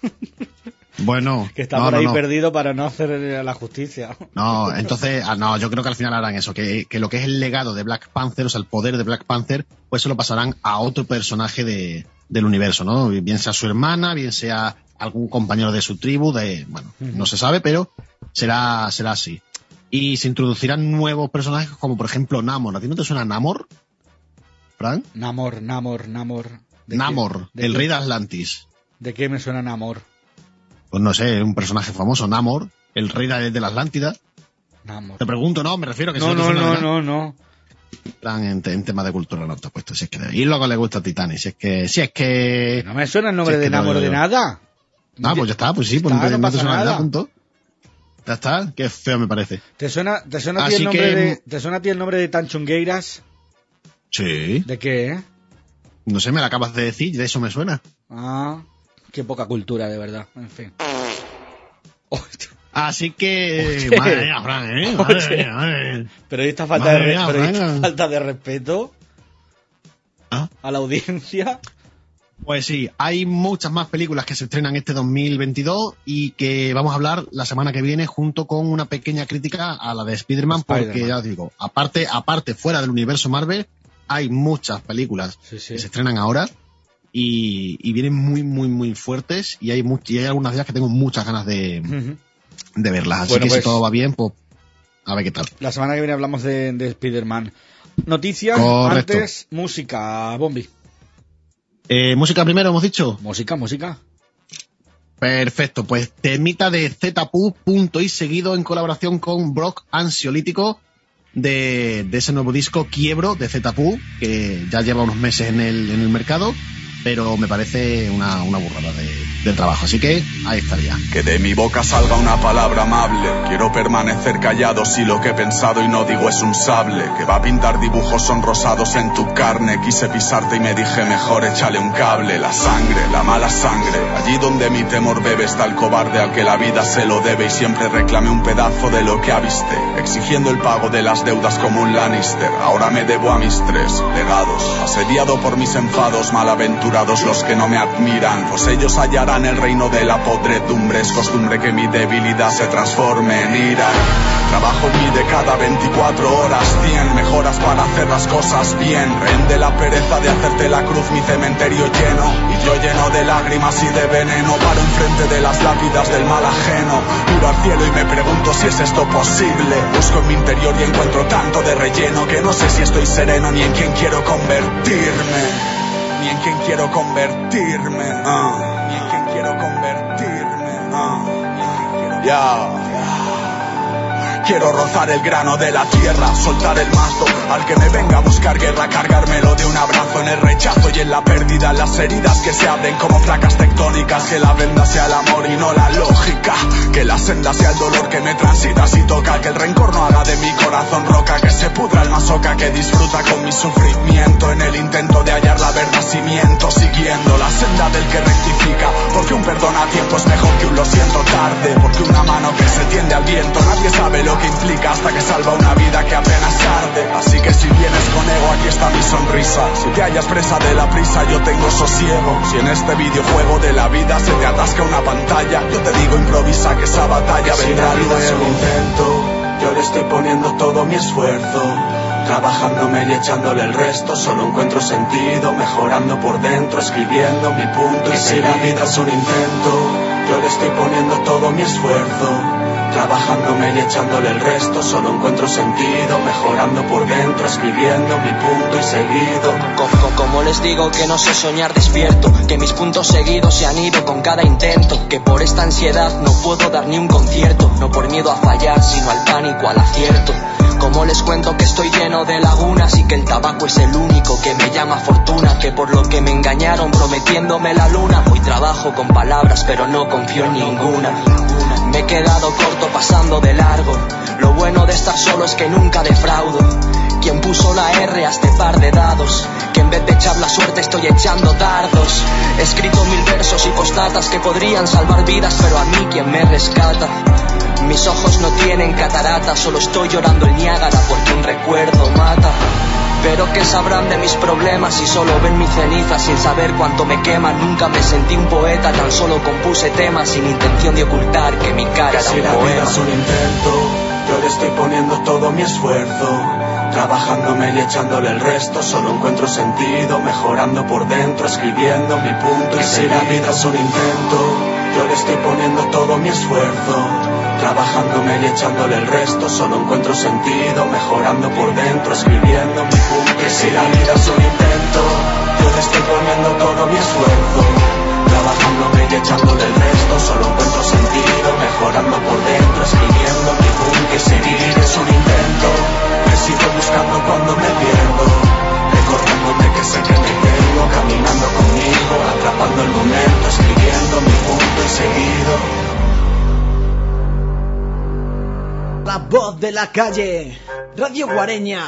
Bueno, que está no, por no, ahí no. perdido para no hacer la justicia. No, entonces, ah, no, yo creo que al final harán eso, que, que lo que es el legado de Black Panther, o sea, el poder de Black Panther, pues se lo pasarán a otro personaje de, del universo, ¿no? Bien sea su hermana, bien sea algún compañero de su tribu, de, bueno, uh-huh. no se sabe, pero será, será así. Y se introducirán nuevos personajes como, por ejemplo, Namor. ¿A ti no te suena Namor, Frank? Namor, Namor, Namor. Namor, qué, el qué, rey de Atlantis. ¿De qué me suena Namor? Pues no sé, un personaje famoso, Namor, el rey de, de la Atlántida. Namor. Te pregunto, no, me refiero a que no, si no, no, te no, suena no, no. Plan en, en tema de cultura no te he puesto, si es que y luego le gusta a Titanic, si es que si es que no me suena el nombre si es de Namor de nada. Ah, pues ya está, pues sí, pues está, no, no no te pasa suena nada. nada, punto. Ya está, qué feo me parece. ¿Te suena, te suena a ti el nombre que... de, ¿te suena a ti el nombre de Tanchungueiras? Sí. ¿De qué, eh? No sé, me lo acabas de decir, de eso me suena. Ah, qué poca cultura, de verdad. En fin. Así que... Oye. Madre mía, Fran, ¿eh? Madre mía, madre mía. Pero esta falta, Madre de, re... mía, pero Fran. esta falta de respeto ¿Ah? a la audiencia... Pues sí, hay muchas más películas que se estrenan este dos mil veintidós y que vamos a hablar la semana que viene junto con una pequeña crítica a la de Spider-Man, Spider-Man. porque ya os digo, aparte, aparte fuera del universo Marvel, hay muchas películas Sí, sí. que se estrenan ahora y, y vienen muy, muy, muy fuertes y hay, much- y hay algunas de ellas que tengo muchas ganas de, Ujú. de verlas. Así Bueno, que pues- si todo va bien, pues a ver qué tal. La semana que viene hablamos de, de Spider-Man. Noticias, Correcto. antes, música, Bombi. Eh, música primero, hemos dicho. Música, música. Perfecto, pues temita de Z P U, punto y seguido en colaboración con Brock Ansiolítico de, de ese nuevo disco Quiebro de Z P U, que ya lleva unos meses en el, en el mercado, pero me parece una, una burrada de, de trabajo, así que ahí estaría. Que de mi boca salga una palabra amable. Quiero permanecer callado si lo que he pensado y no digo es un sable que va a pintar dibujos sonrosados en tu carne. Quise pisarte y me dije mejor échale un cable. La sangre, la mala sangre. Allí donde mi temor bebe está el cobarde al que la vida se lo debe y siempre reclame un pedazo de lo que aviste, exigiendo el pago de las deudas como un Lannister. Ahora me debo a mis tres legados, asediado por mis enfados, malaventurados los que no me admiran, pues ellos hallarán el reino de la podredumbre. Es costumbre que mi debilidad se transforme en ira. Trabajo en mí de cada veinticuatro horas, cien mejoras para hacer las cosas bien. Rende la pereza de hacerte la cruz, mi cementerio lleno y yo lleno de lágrimas y de veneno. Paro enfrente de las lápidas del mal ajeno, miro al cielo y me pregunto si es esto posible. Busco en mi interior y encuentro tanto de relleno que no sé si estoy sereno ni en quién quiero convertirme. Ni en quién quiero convertirme, uh. Ni en quién quiero convertirme, uh. Ya. Quiero rozar el grano de la tierra, soltar el mazo al que me venga a buscar guerra, cargármelo de un abrazo en el rechazo y en la pérdida, en las heridas que se abren como placas tectónicas. Que la venda sea el amor y no la lógica, que la senda sea el dolor que me transita si toca, que el rencor no haga de mi corazón roca, que se pudra el masoca que disfruta con mi sufrimiento en el intento de hallar la verdad cimiento, siguiendo la senda del que rectifica, porque un perdón a tiempo es mejor que un lo siento tarde, porque una mano que se tiende al viento nadie sabe lo que implica hasta que salva una vida que apenas arde. Así que si vienes con ego, aquí está mi sonrisa. Si te hallas presa de la prisa, yo tengo sosiego. Si en este videojuego de la vida se te atasca una pantalla, yo te digo improvisa que esa batalla si vendrá la vida es un luego. intento, yo le estoy poniendo todo mi esfuerzo, trabajándome y echándole el resto. Solo encuentro sentido, mejorando por dentro, escribiendo mi punto. Y si la vida es un intento, yo le estoy poniendo todo mi esfuerzo, trabajándome y echándole el resto. Solo encuentro sentido, mejorando por dentro, escribiendo mi punto y seguido. Como, como les digo que no sé soñar despierto, que mis puntos seguidos se han ido con cada intento, que por esta ansiedad no puedo dar ni un concierto, no por miedo a fallar sino al pánico al acierto. Como les cuento que estoy lleno de lagunas y que el tabaco es el único que me llama fortuna, que por lo que me engañaron prometiéndome la luna, hoy trabajo con palabras pero no confío en ninguna. Me he quedado corto pasando de largo, lo bueno de estar solo es que nunca defraudo. Quien puso la R a este par de dados, que en vez de echar la suerte estoy echando dardos. He escrito mil versos y postdatas que podrían salvar vidas, pero a mí quien me rescata. Mis ojos no tienen catarata, solo estoy llorando el Niágara porque un recuerdo mata. Pero ¿qué sabrán de mis problemas si solo ven mi ceniza sin saber cuánto me quema? Nunca me sentí un poeta, tan solo compuse temas sin intención de ocultar que mi cara era Si un la vida poema. es un intento, yo le estoy poniendo todo mi esfuerzo, trabajándome y echándole el resto. Solo encuentro sentido, mejorando por dentro, escribiendo mi punto. Y si la vida es un intento, yo le estoy poniendo todo mi esfuerzo, trabajándome y echándole el resto. Solo encuentro sentido, mejorando por dentro, escribiendo mi punto. Y si la vida es un intento, yo le estoy poniendo todo mi esfuerzo, trabajándome y echándole el resto. Solo encuentro sentido, mejorando por dentro, escribiendo mi punto. Y si vivir es un intento, me sigo buscando cuando me pierdo, recordándote que sé que te tengo, caminando conmigo, atrapando el momento, escribiendo mi punto y seguido. La voz de la calle, Radio Guareña.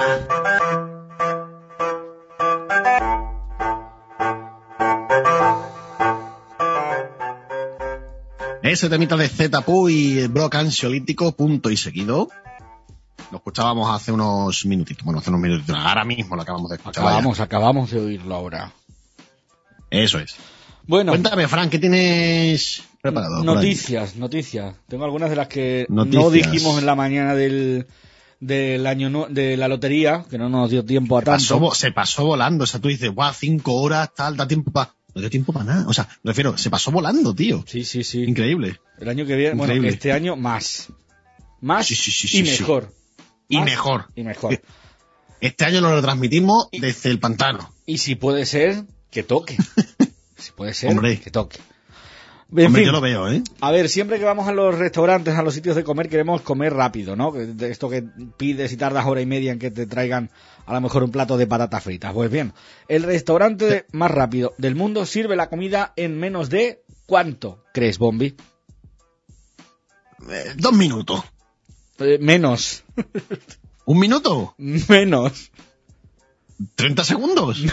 Ese temita de Zetapu y Brock Ansiolítico, punto y seguido. Lo escuchábamos hace unos minutitos. Bueno, hace unos minutitos. Ahora mismo lo acabamos de escuchar. Acabamos, vaya. acabamos de oírlo ahora. Eso es. Bueno. Cuéntame, Fran, ¿qué tienes preparado? Noticias, noticias. Tengo algunas de las que noticias. no dijimos en la mañana del, del año no, de la lotería, que no nos dio tiempo a se tanto. Pasó, se pasó volando. O sea, tú dices, guau, cinco horas, tal, da tiempo para... No dio tiempo para nada. O sea, me refiero, se pasó volando, tío. Sí, sí, sí. Increíble. El año que viene, Increíble. bueno, este año más. Más sí, sí, sí, y sí, mejor. Sí. Y más mejor. Y mejor. Este año lo retransmitimos y, desde el pantano. Y si puede ser, que toque. Si puede ser, Hombre. que toque. En Hombre, fin, yo lo veo, ¿eh? A ver, siempre que vamos a los restaurantes, a los sitios de comer, queremos comer rápido, ¿no? Esto que pides y tardas hora y media en que te traigan a lo mejor un plato de patatas fritas. Pues bien, el restaurante más rápido del mundo sirve la comida en menos de... ¿Cuánto crees, Bombi? Eh, dos minutos. Eh, menos. ¿Un minuto? Menos. ¿Treinta segundos?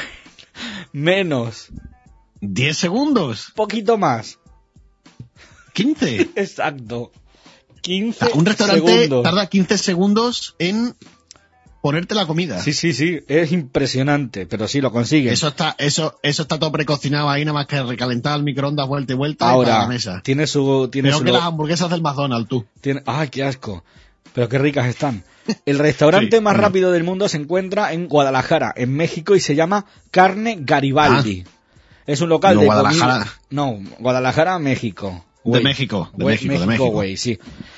Menos. ¿Diez segundos? Poquito más. ¿quince? Exacto. quince Un restaurante segundos. tarda quince segundos en ponerte la comida. Sí, sí, sí. Es impresionante, pero sí lo consigue. Eso está, eso, eso está todo precocinado ahí, nada más que recalentar al microondas vuelta y vuelta. Ahora, y para la mesa. tiene su... Tiene Peor su que lo... las hamburguesas del McDonald's, tú. Tiene... ¡Ay, qué asco! Pero qué ricas están. El restaurante sí, más bueno. rápido del mundo se encuentra en Guadalajara, en México, y se llama Carne Garibaldi. Ah, es un local no, de Guadalajara. comida... No, Guadalajara, México. De Güey. México, de Güey, México, México, de México. güey, sí.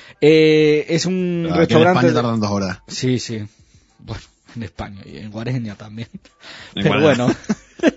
Eh, es un Aquí restaurante... en España tardan dos horas. Sí, sí. Bueno, en España y en Guareña también. En Pero Guareña. bueno,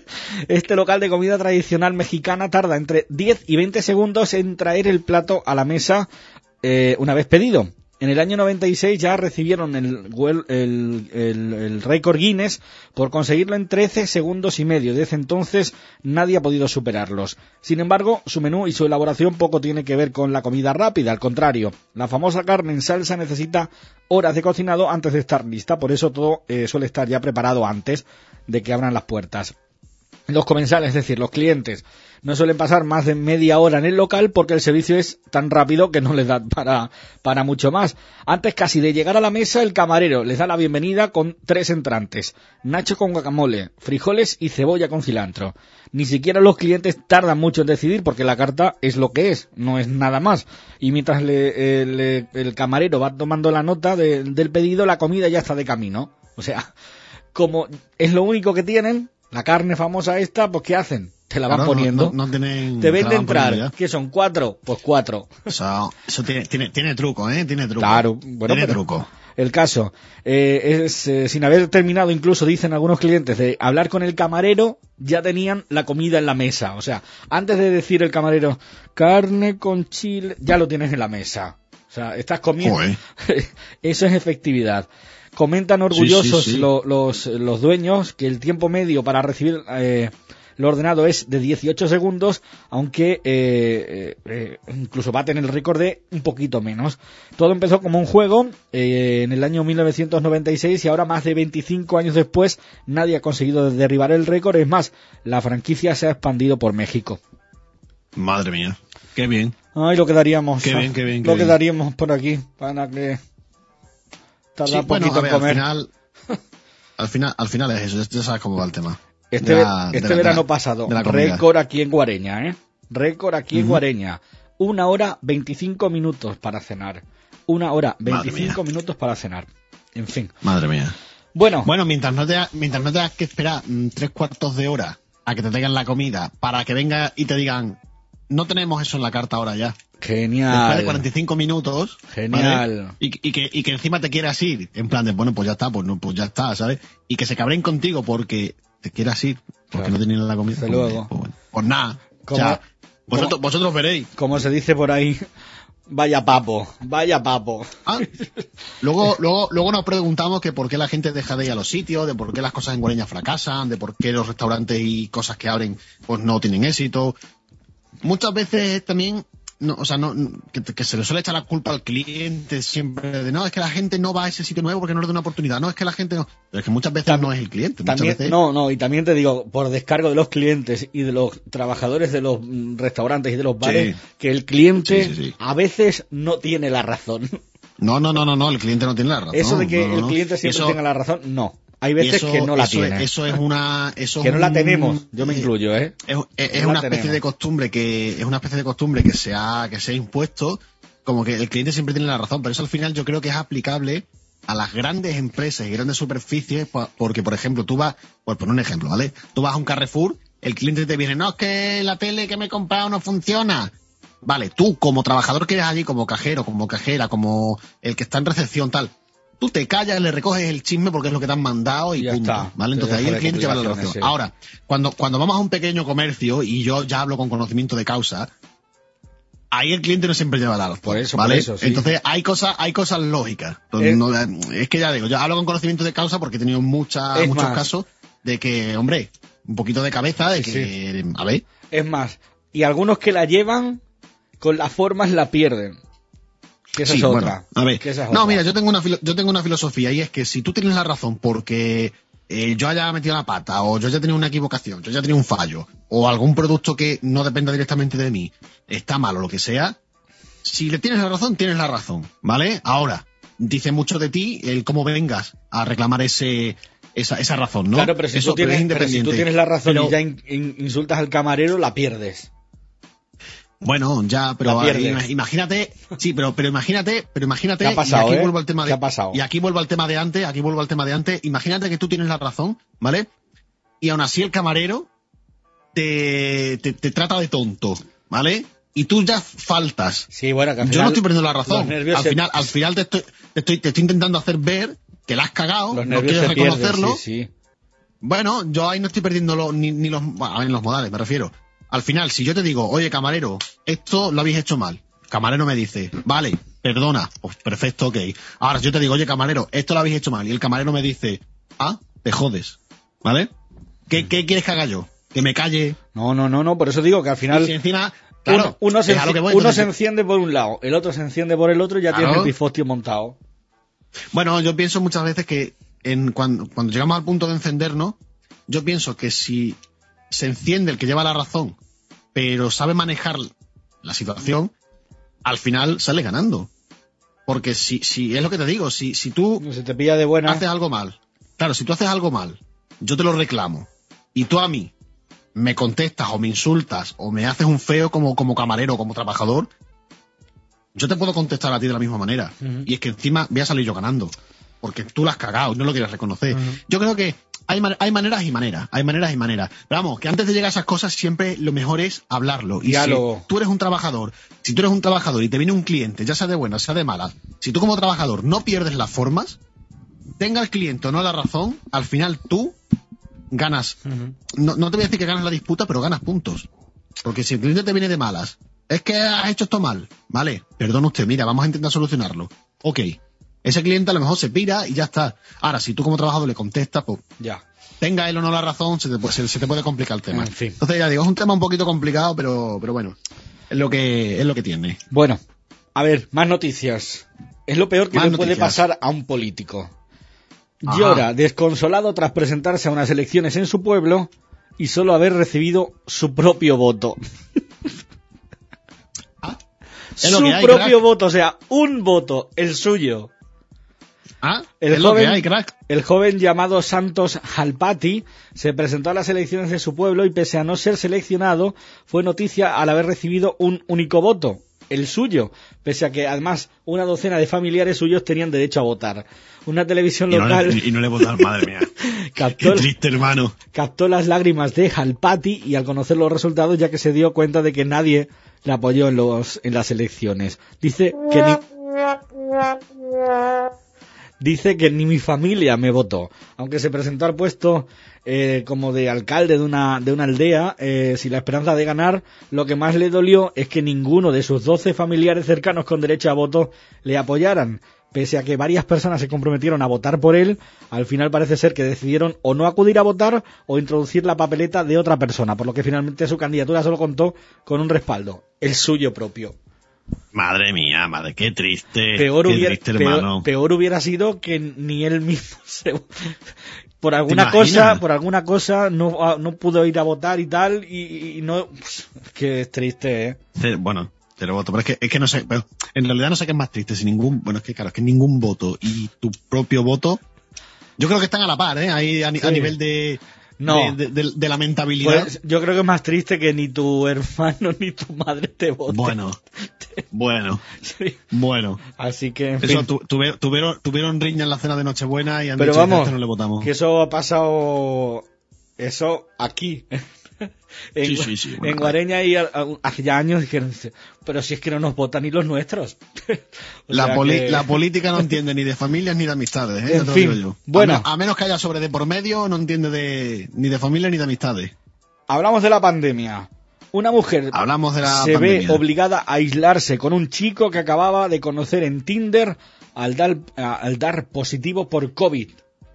este local de comida tradicional mexicana tarda entre diez y veinte segundos en traer el plato a la mesa eh, una vez pedido. En el año noventa y seis ya recibieron el, el, el, el récord Guinness por conseguirlo en trece segundos y medio. Desde entonces nadie ha podido superarlos. Sin embargo, su menú y su elaboración poco tiene que ver con la comida rápida. Al contrario, la famosa carne en salsa necesita horas de cocinado antes de estar lista. Por eso todo eh, suele estar ya preparado antes de que abran las puertas. Los comensales, es decir, los clientes, no suelen pasar más de media hora en el local porque el servicio es tan rápido que no les da para, para mucho más. Antes casi de llegar a la mesa, el camarero les da la bienvenida con tres entrantes: nacho con guacamole, frijoles y cebolla con cilantro. Ni siquiera los clientes tardan mucho en decidir porque la carta es lo que es, no es nada más. Y mientras le, el, el camarero va tomando la nota de, del pedido, la comida ya está de camino. O sea, como es lo único que tienen... La carne famosa esta, pues ¿qué hacen? Te la van Claro, poniendo. No, no, no tienen, te ven de entrar. ya. ¿Qué son? ¿Cuatro? Pues cuatro. Eso, eso tiene, tiene, tiene truco, ¿eh? Tiene truco. Claro, bueno, tiene pero truco. El caso eh, es, eh, sin haber terminado, incluso dicen algunos clientes, de hablar con el camarero, ya tenían la comida en la mesa. O sea, antes de decir el camarero, carne con chile, ya lo tienes en la mesa. O sea, estás comiendo. Eso es efectividad. Comentan orgullosos sí, sí, sí. Lo, los, los dueños que el tiempo medio para recibir eh, lo ordenado es de dieciocho segundos, aunque eh, eh, incluso baten el récord de un poquito menos. Todo empezó como un juego eh, en el año mil novecientos noventa y seis y ahora, más de veinticinco años después, nadie ha conseguido derribar el récord. Es más, la franquicia se ha expandido por México. Madre mía, qué bien. Ay, lo quedaríamos. Qué bien, qué bien, qué Lo bien. quedaríamos por aquí para que... Sí, bueno, a ver, al final, al final, al final es eso, ya sabes cómo va el tema. Este, la, este la, verano la, pasado, récord aquí en Guareña, ¿eh? Récord aquí uh-huh. en Guareña. Una hora veinticinco minutos para cenar. Una hora veinticinco minutos para cenar. En fin. Madre mía. Bueno. Bueno, mientras no te, mientras no tengas que esperar mmm, tres cuartos de hora a que te traigan la comida para que venga y te digan, no tenemos eso en la carta ahora ya. Genial. Después de cuarenta y cinco minutos. Genial. ¿Vale? Y, y, que, y que encima te quieras ir. En plan de, bueno, pues ya está, pues no, pues ya está, ¿sabes? Y que se cabren contigo porque te quieras ir, porque claro. no tenían la comida. Desde pues, luego. Pues, pues nada. O sea, vosotros, vosotros veréis. Como se dice por ahí, vaya papo, vaya papo. Ah, luego, luego, luego nos preguntamos que por qué la gente deja de ir a los sitios, de por qué las cosas en Guareña fracasan, de por qué los restaurantes y cosas que abren pues no tienen éxito. Muchas veces también no, o sea, no, que, que se le suele echar la culpa al cliente siempre de no, es que la gente no va a ese sitio nuevo porque no le da una oportunidad, no, es que la gente no, pero es que muchas veces también, no es el cliente. También, muchas veces... no, no, y también te digo, por descargo de los clientes y de los trabajadores de los restaurantes y de los bares, sí. que el cliente sí, sí, sí. a veces no tiene la razón. No, no, no, no, no, el cliente no tiene la razón. Eso de que no, el no. cliente siempre eso... tenga la razón, no. Hay veces eso, que no la eso tiene. Es, eso es una... Eso que es no la un, tenemos, yo me incluyo, ¿eh? Es, es, es no una especie de costumbre que es una especie de costumbre que se ha que se ha impuesto, como que el cliente siempre tiene la razón, pero eso al final yo creo que es aplicable a las grandes empresas y grandes superficies, porque por ejemplo tú vas, por poner un ejemplo, ¿vale? Tú vas a un Carrefour, el cliente te viene, no, es que la tele que me he comprado no funciona. Vale, tú como trabajador que eres allí, como cajero, como cajera, como el que está en recepción, tal, tú te callas, le recoges el chisme porque es lo que te han mandado y ya punto, está. ¿vale? Entonces ahí el cliente lleva la razón. Sí. Ahora, cuando, cuando vamos a un pequeño comercio, y yo ya hablo con conocimiento de causa, ahí el cliente no siempre lleva la razón, por eso, ¿vale? Por eso, sí. Entonces hay cosas, hay cosas lógicas. Entonces, es, no, es que ya digo, yo hablo con conocimiento de causa porque he tenido mucha, muchos más, casos de que, hombre, un poquito de cabeza de que, sí. a ver. Es más, y algunos que la llevan, con las formas la pierden. Que esa sí, es otra. Bueno, a ver. Que esa es no, otra. mira, yo tengo una yo tengo una filosofía y es que si tú tienes la razón porque eh, yo haya metido la pata o yo haya tenido una equivocación, yo haya tenido un fallo o algún producto que no dependa directamente de mí está mal o lo que sea, si le tienes la razón, tienes la razón, ¿vale? Ahora, dice mucho de ti el cómo vengas a reclamar ese esa, esa razón, ¿no? Claro, pero si, Eso, tú, tienes, pero pero si tú tienes la razón pero, y ya in, in, insultas al camarero, la pierdes. Bueno, ya, pero imagínate, sí, pero pero imagínate, pero imagínate, ¿Qué ha pasado, y aquí eh? vuelvo al tema de, ¿Qué ha pasado? y aquí vuelvo al tema de antes, aquí vuelvo al tema de antes, imagínate que tú tienes la razón, ¿vale? Y aún así el camarero te, te, te trata de tonto, ¿vale? Y tú ya faltas. Sí, bueno, que al yo final, no estoy perdiendo la razón. Al se... final, al final te estoy, te estoy, te estoy intentando hacer ver que la has cagado, los no quieres reconocerlo. Pierden, sí, sí. Bueno, yo ahí no estoy perdiendo lo, ni, ni los, bueno, en los modales, me refiero. Al final, si yo te digo, oye, camarero, esto lo habéis hecho mal. Camarero me dice, vale, perdona. Pues perfecto, ok. Ahora, si yo te digo, oye, camarero, esto lo habéis hecho mal. Y el camarero me dice, ah, te jodes. ¿Vale? ¿Qué, qué quieres que haga yo? ¿Que me calle? No, no, no, no. Por eso digo que al final... Y si encima, claro, uno, uno, se, enci- voy, uno se enciende por un lado, el otro se enciende por el otro y ya claro. Tienes el pifostio montado. Bueno, yo pienso muchas veces que en, cuando, cuando llegamos al punto de encendernos, yo pienso que si se enciende el que lleva la razón, pero sabe manejar la situación, al final sale ganando. Porque si, si es lo que te digo, si, si tú se te pilla de buena. haces algo mal, claro, si tú haces algo mal, yo te lo reclamo, y tú a mí me contestas o me insultas o me haces un feo como, como camarero, como trabajador, yo te puedo contestar a ti de la misma manera. Uh-huh. Y es que encima voy a salir yo ganando. Porque tú lo has cagado, no lo quieres reconocer. Uh-huh. Yo creo que hay, hay maneras y maneras, hay maneras y maneras. Pero vamos, que antes de llegar a esas cosas siempre lo mejor es hablarlo. Y Diálogo. si tú eres un trabajador, si tú eres un trabajador y te viene un cliente, ya sea de buena, sea de mala, si tú como trabajador no pierdes las formas, tenga el cliente o no la razón, al final tú ganas. Uh-huh. No, no te voy a decir que ganas la disputa, pero ganas puntos. Porque si el cliente te viene de malas, es que has hecho esto mal, vale, perdón usted, mira, vamos a intentar solucionarlo. Ok. Ese cliente a lo mejor se pira y ya está. Ahora, si tú como trabajador le contestas, pues ya. Tenga él o no la razón, se te, puede, se, se te puede complicar el tema. En fin. Entonces ya digo, es un tema un poquito complicado, pero, pero bueno, es lo que es lo que tiene. Bueno, a ver, más noticias. Es lo peor que más le noticias. puede pasar a un político. Ajá. Llora desconsolado tras presentarse a unas elecciones en su pueblo y solo haber recibido su propio voto. ¿Ah? Su hay, propio crack. voto, o sea, un voto, el suyo. ¿Ah? El es joven, lo que hay, crack. el joven llamado Santos Halpati se presentó a las elecciones de su pueblo y pese a no ser seleccionado, fue noticia al haber recibido un único voto, el suyo, pese a que además una docena de familiares suyos tenían derecho a votar. Una televisión y local... No le, y no le votaron, madre mía. captó, Qué triste, hermano. Captó las lágrimas de Halpati y al conocer los resultados ya que se dio cuenta de que nadie le apoyó en, los, en las elecciones. Dice que ni... Dice que ni mi familia me votó. Aunque se presentó al puesto eh, como de alcalde de una, de una aldea, eh, sin la esperanza de ganar, lo que más le dolió es que ninguno de sus doce familiares cercanos con derecho a voto le apoyaran. Pese a que varias personas se comprometieron a votar por él, al final parece ser que decidieron o no acudir a votar o introducir la papeleta de otra persona, por lo que finalmente su candidatura solo contó con un respaldo, el suyo propio. Madre mía, madre, qué triste. Peor, qué hubiera, triste, peor, hermano. peor hubiera sido que ni él mismo se... Por alguna cosa, por alguna cosa no, no pudo ir a votar y tal, y, y no... Pues, que es triste, ¿eh? Bueno, cero voto, pero es que, es que no sé, pero en realidad no sé qué es más triste, si ningún, bueno, es que claro, es que ningún voto y tu propio voto, yo creo que están a la par, ¿eh? Ahí a, sí. a nivel de... No. De, de, de, de lamentabilidad. Pues yo creo que es más triste que ni tu hermano ni tu madre te voten. Bueno, bueno, sí. bueno. Así que, en Eso, fin. Tu, tuve, tuvieron, tuvieron riña en la cena de Nochebuena y han Pero dicho vamos, que este no le votamos. Que eso ha pasado, eso aquí. En, sí, sí, sí, bueno, en Guareña y hace ya años dijeron, pero si es que no nos votan ni los nuestros. la, poli que... la política no entiende ni de familias ni de amistades, ¿eh? En Te fin, lo digo yo. Bueno, a, me, a menos que haya sobre de por medio, no entiende de, ni de familia ni de amistades. Hablamos de la pandemia. Una mujer Hablamos de la se pandemia. ve obligada a aislarse con un chico que acababa de conocer en Tinder al dar, al dar positivo por COVID.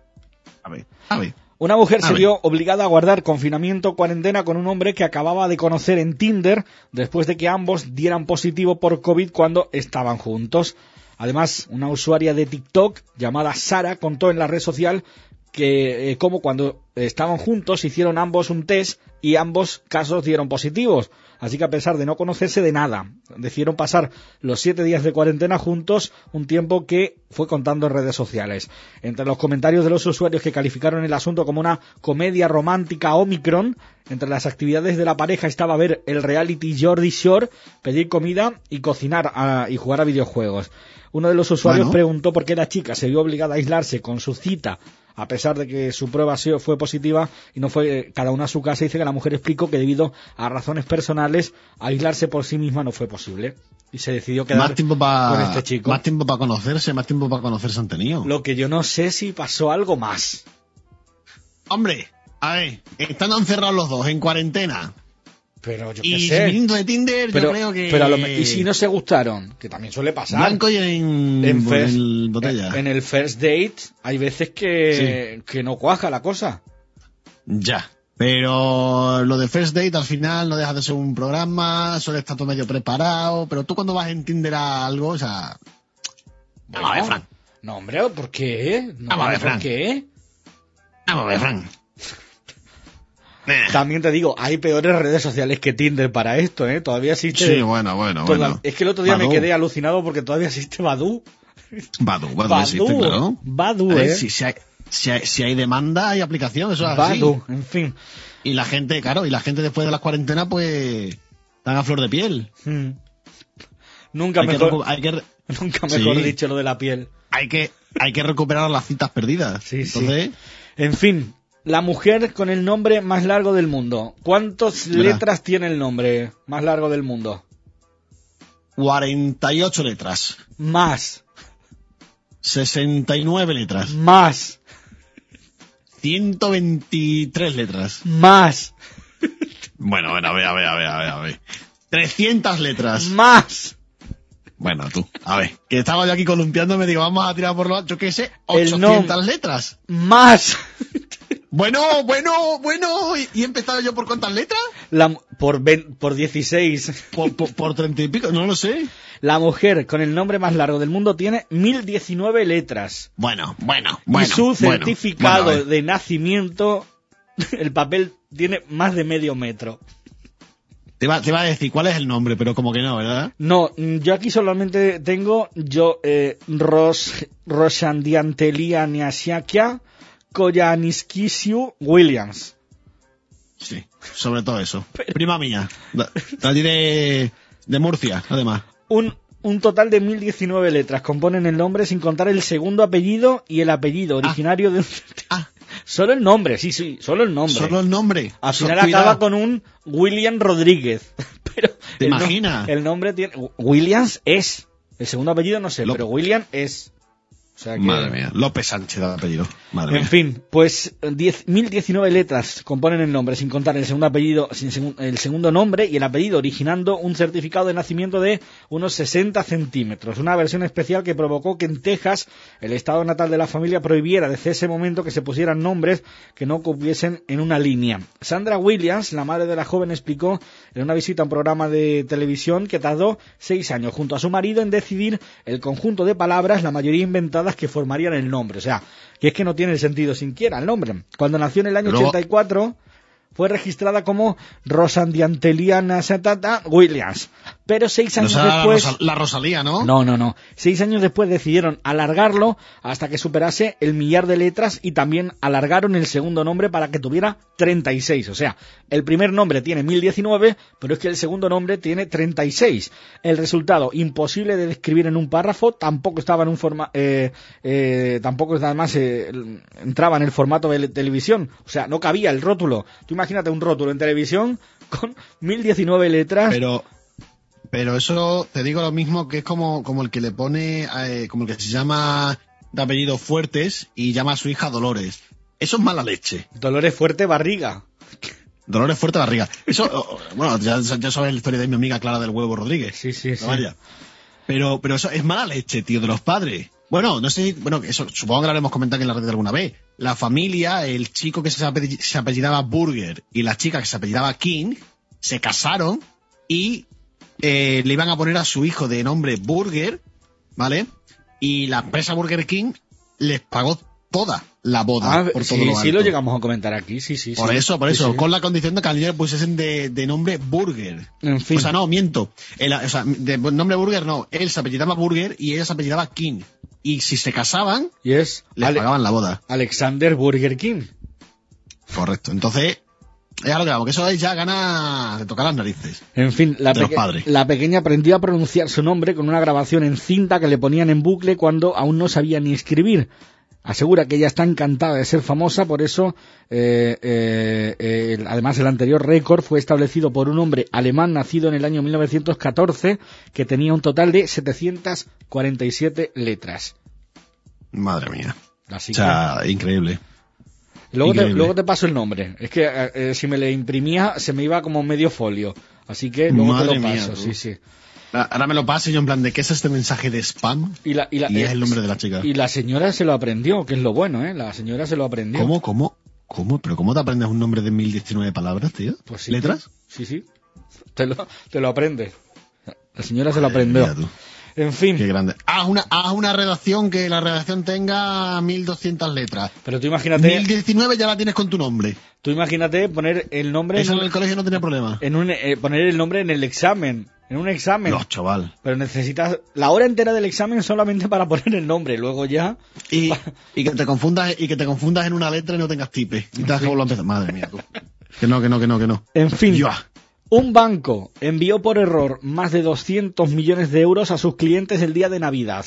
A ver, a ver. Una mujer A se ver. vio obligada a guardar confinamiento o cuarentena con un hombre que acababa de conocer en Tinder después de que ambos dieran positivo por COVID cuando estaban juntos. Además, una usuaria de TikTok llamada Sara contó en la red social que eh, como cuando estaban juntos hicieron ambos un test y ambos casos dieron positivos. Así que a pesar de no conocerse de nada, decidieron pasar los siete días de cuarentena juntos, un tiempo que fue contando en redes sociales. Entre los comentarios de los usuarios que calificaron el asunto como una comedia romántica Omicron, entre las actividades de la pareja estaba ver el reality Jordi Shore, pedir comida y cocinar a, y jugar a videojuegos. Uno de los usuarios bueno. preguntó por qué la chica se vio obligada a aislarse con su cita a pesar de que su prueba fue positiva y no fue cada una a su casa. Dice que la mujer explicó que debido a razones personales aislarse por sí misma no fue posible y se decidió quedar más tiempo pa, con este chico. Más tiempo para conocerse, más tiempo para conocerse han tenido. Lo que yo no sé si pasó algo más. Hombre, a ver, estando encerrados los dos en cuarentena. Pero yo qué y sé. viniendo de Tinder, pero, yo creo que... Pero a lo, y si no se gustaron, que también suele pasar. Blanco y en, en, first, en botella. En, en el first date hay veces que, sí. que no cuaja la cosa. Ya. Pero lo de first date al final no deja de ser un programa, suele estar todo medio preparado, pero tú cuando vas en Tinder a algo, o sea... Vamos a ver, Fran. No, hombre, ¿por qué? No, Vamos a ver, Fran. ¿Por qué? Vamos a ver, Fran. También te digo, hay peores redes sociales que Tinder para esto, ¿eh? Todavía existe... Sí, bueno, bueno, toda... bueno. Es que el otro día Badoo. me quedé alucinado porque todavía existe Badoo. Badoo, Badoo existe, claro. Badoo, ¿eh? Si, si, hay, si, hay, si hay demanda, hay aplicación, eso es Badoo, así. en fin. Y la gente, claro, y la gente después de las cuarentenas, pues, están a flor de piel. Hmm. Nunca hay mejor, que, hay que, nunca mejor sí. dicho lo de la piel. Hay que, hay que recuperar las citas perdidas. Sí, Entonces, sí. En fin, la mujer con el nombre más largo del mundo. ¿Cuántas letras tiene el nombre más largo del mundo? cuarenta y ocho letras. Más. sesenta y nueve letras. Más. ciento veintitrés letras. Más. Bueno, bueno, a ver, a ver, a ver, a ver, a ver. trescientas letras. Más. Bueno, tú, a ver, que estaba yo aquí columpiándome, digo, vamos a tirar por lo alto, yo qué sé, ochocientas nom- letras. Más. Bueno, bueno, bueno, ¿y, y he empezado yo por cuántas letras? La, por, veinte, por dieciséis. Por, por, por treinta y pico, no lo sé. La mujer con el nombre más largo del mundo tiene mil diecinueve letras. Bueno, bueno, bueno. Y su certificado bueno, bueno, de nacimiento, el papel tiene más de medio metro. Te iba, te iba a decir cuál es el nombre, pero como que no, ¿verdad? No, yo aquí solamente tengo yo eh, Ros, Rosandiantelia Niasiakia Koyaniskisiu Williams. Sí, sobre todo eso. Pero, prima mía, de, de, de Murcia, además. Un, un total de mil diecinueve letras componen el nombre sin contar el segundo apellido y el apellido originario ah. de... Ah. Solo el nombre, sí, sí, solo el nombre. Solo el nombre. Al final so, acaba con un William Rodríguez. Pero ¿te el imaginas? No, el nombre tiene... Williams es. El segundo apellido no sé, Lo... pero William es. O sea que... Madre mía, López Sánchez de apellido. Madre en mía. fin, pues mil diecinueve letras componen el nombre, sin contar el segundo apellido, sin segun, el segundo nombre y el apellido, originando un certificado de nacimiento de unos sesenta centímetros. Una versión especial que provocó que en Texas el estado natal de la familia prohibiera desde ese momento que se pusieran nombres que no cupiesen en una línea. Sandra Williams, la madre de la joven, explicó en una visita a un programa de televisión que tardó seis años junto a su marido en decidir el conjunto de palabras, la mayoría inventadas, que formarían el nombre. O sea, que es que no tiene sentido siquiera el nombre. Cuando nació en el año Luego... ochenta y cuatro, fue registrada como Rosandianteliana Satata Williams. Pero seis años no después... La, Rosa, la Rosalía, ¿no? No, no, no. Seis años después decidieron alargarlo hasta que superase el millar de letras y también alargaron el segundo nombre para que tuviera treinta y seis. O sea, el primer nombre tiene mil diecinueve, pero es que el segundo nombre tiene treinta y seis. El resultado, imposible de describir en un párrafo, tampoco estaba en un forma, eh, eh, tampoco además eh, entraba en el formato de televisión. O sea, no cabía el rótulo. Tú imagínate un rótulo en televisión con mil diecinueve letras. Pero... Pero eso, te digo lo mismo, que es como, como el que le pone, eh, como el que se llama de apellidos Fuertes y llama a su hija Dolores. Eso es mala leche. Dolores Fuerte Barriga. Dolores Fuerte Barriga. Eso, bueno, ya, ya sabes la historia de mi amiga Clara del Huevo Rodríguez. Sí, sí, sí. Vaya. Pero, pero eso es mala leche, tío, de los padres. Bueno, no sé, bueno, eso supongo que lo habremos comentado aquí en la red alguna vez. La familia, el chico que se apellidaba Burger y la chica que se apellidaba King, se casaron y... Eh, le iban a poner a su hijo de nombre Burger, ¿vale? Y la empresa Burger King les pagó toda la boda. Ah, por todo sí, lo sí, alto. lo llegamos a comentar aquí, sí, sí. Por sí. eso, por sí, eso, sí. con la condición de que al niño le pusiesen de, de nombre Burger. En fin. O sea, no, miento. El, o sea, de nombre Burger no. Él se apellidaba Burger y ella se apellidaba King. Y si se casaban, Y es les Ale- pagaban la boda. Alexander Burger King. Correcto. Entonces, es a lo que vamos, que eso es ya gana de tocar las narices. En fin, la, De los peque- padres. la pequeña aprendió a pronunciar su nombre con una grabación en cinta que le ponían en bucle cuando aún no sabía ni escribir. Asegura que ella está encantada de ser famosa, por eso, eh, eh, eh, el- además el anterior récord fue establecido por un hombre alemán nacido en el año mil novecientos catorce que tenía un total de setecientas cuarenta y siete letras. Madre mía. Así O sea, increíble. que, luego, te, increíble. luego te paso el nombre. Es que eh, eh, si me le imprimía se me iba como medio folio. Así que luego Madre te lo mía, paso, tú. sí, sí. Ahora me lo pase yo en plan de ¿qué es este mensaje de spam? Y, la, y, la, Y es eh, el nombre de la chica. Y la señora se lo aprendió, que es lo bueno, ¿eh? La señora se lo aprendió. ¿Cómo, cómo, cómo? ¿Pero cómo te aprendes un nombre de mil diecinueve palabras, tío? Pues sí, ¿Letras? Sí, sí. Te lo, te lo aprende. La señora se lo aprendió. Mira tú, En fin. qué grande. Haz una, haz una redacción que la redacción tenga mil doscientas letras. Pero tú imagínate, mil diecinueve ya la tienes con tu nombre. tú imagínate poner el nombre Eso en, en el colegio no tenía problema. en un, eh, poner el nombre en el examen, en un examen. No, chaval. Pero necesitas la hora entera del examen solamente para poner el nombre, luego ya. Y, y que te confundas y que te confundas en una letra y no tengas tipe. Y te das que volver a empezar. Madre mía, tú. Que no, que no, que no, que no. En fin. Yo. Un banco envió por error más de doscientos millones de euros a sus clientes el día de Navidad.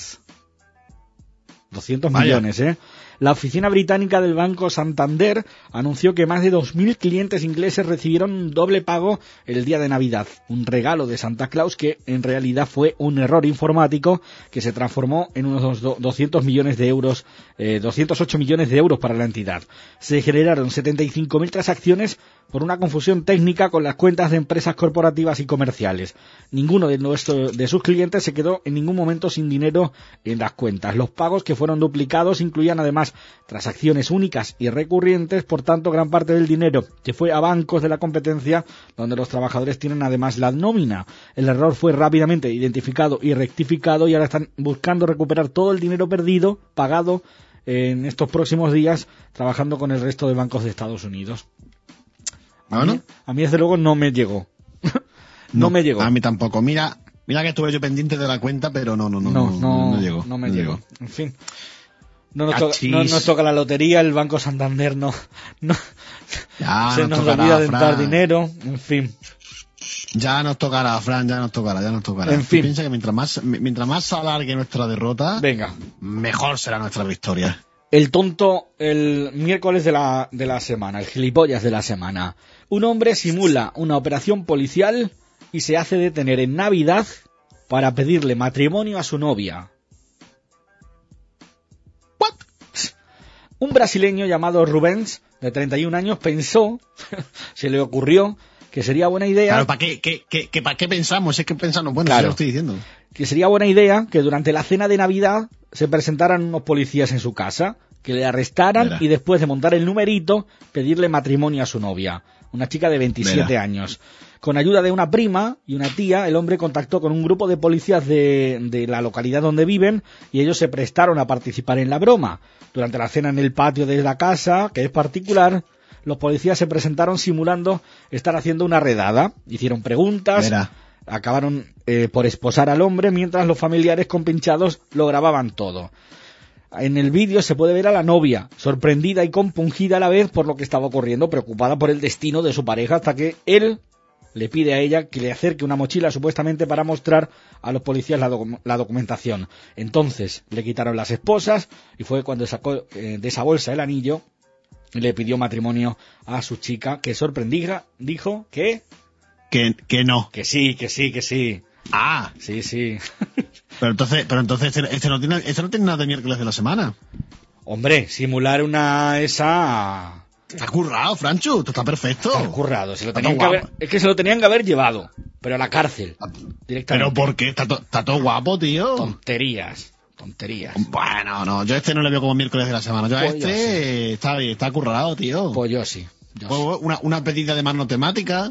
doscientos Vaya. millones, ¿eh? La oficina británica del Banco Santander anunció que más de dos mil clientes ingleses recibieron un doble pago el día de Navidad. Un regalo de Santa Claus que en realidad fue un error informático que se transformó en unos doscientos millones de euros, eh, doscientos ocho millones de euros para la entidad. Se generaron setenta y cinco mil transacciones por una confusión técnica con las cuentas de empresas corporativas y comerciales. Ninguno de, nuestro, de sus clientes se quedó en ningún momento sin dinero en las cuentas. Los pagos que fueron duplicados incluían además transacciones únicas y recurrentes, por tanto gran parte del dinero que fue a bancos de la competencia donde los trabajadores tienen además la nómina. El error fue rápidamente identificado y rectificado y ahora están buscando recuperar todo el dinero perdido, pagado en estos próximos días, trabajando con el resto de bancos de Estados Unidos. A, ¿Bueno? mí, a mí desde luego no me llegó. no, no me llegó. A mí tampoco. Mira, mira que estuve yo pendiente de la cuenta, pero no, no, no, No, no, no, no llegó. no me no llegó. llegó. En fin. No nos, toca, Cachis. no nos toca la lotería, el Banco Santander no, no Ya se nos nos tocará, olvida de dar Fran. dinero, en fin. Ya nos tocará, Fran, ya nos tocará, ya nos tocará. En Tú fin. piensa que mientras más, mientras más se alargue nuestra derrota, Venga. mejor será nuestra victoria. El tonto, el miércoles de la, de la semana, el gilipollas de la semana. Un hombre simula una operación policial y se hace detener en Navidad para pedirle matrimonio a su novia. Un brasileño llamado Rubens, de treinta y un años, pensó, se le ocurrió, que sería buena idea... Claro, ¿para qué, qué, qué, qué, ¿para qué pensamos? Es que pensamos, bueno, Claro. ya lo estoy diciendo. Que sería buena idea que durante la cena de Navidad se presentaran unos policías en su casa, que le arrestaran Verá. y después de montar el numerito, pedirle matrimonio a su novia, una chica de veintisiete Verá. años. Con ayuda de una prima y una tía, el hombre contactó con un grupo de policías de, de la localidad donde viven y ellos se prestaron a participar en la broma. Durante la cena en el patio de la casa, que es particular, los policías se presentaron simulando estar haciendo una redada. Hicieron preguntas, Verá. acabaron eh, por esposar al hombre, mientras los familiares compinchados lo grababan todo. En el vídeo se puede ver a la novia, sorprendida y compungida a la vez por lo que estaba ocurriendo, preocupada por el destino de su pareja, hasta que él le pide a ella que le acerque una mochila supuestamente para mostrar a los policías la, docu- la documentación. Entonces le quitaron las esposas y fue cuando sacó eh, de esa bolsa el anillo y le pidió matrimonio a su chica, que sorprendida dijo que, Que, que no. que sí, que sí, que sí. Ah, Sí, sí. pero entonces, pero entonces este, este no tiene, este no tiene nada de miércoles de la semana. Hombre, simular una esa... Está currado, Franchu, esto está perfecto. Está currado, se lo Está tenían que todo haber, guapo. es que se lo tenían que haber llevado, pero a la cárcel, directamente. Pero ¿por qué? Está, to- está todo guapo, tío. Tonterías, tonterías. Bueno, no, yo este no le veo como miércoles de la semana. Yo a Pues yo este está bien, está currado, tío. Pues yo sí, yo sí. Pues una, una pedida de mano temática.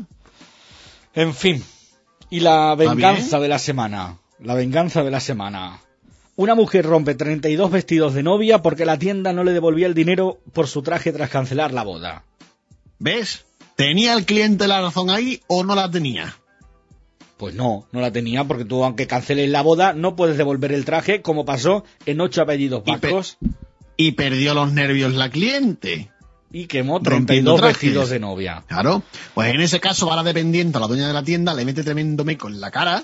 En fin, y la venganza bien? de la semana, la venganza de la semana. Una mujer rompe treinta y dos vestidos de novia porque la tienda no le devolvía el dinero por su traje tras cancelar la boda. ¿Ves? ¿Tenía el cliente la razón ahí o no la tenía? Pues no, no la tenía porque tú, aunque canceles la boda, no puedes devolver el traje, como pasó en ocho apellidos Y pe- vascos, Y perdió los nervios la cliente. y quemó treinta y Rompiendo dos trajes. vestidos de novia. Claro. Pues en ese caso va la dependiente, la dueña de la tienda, le mete tremendo meco en la cara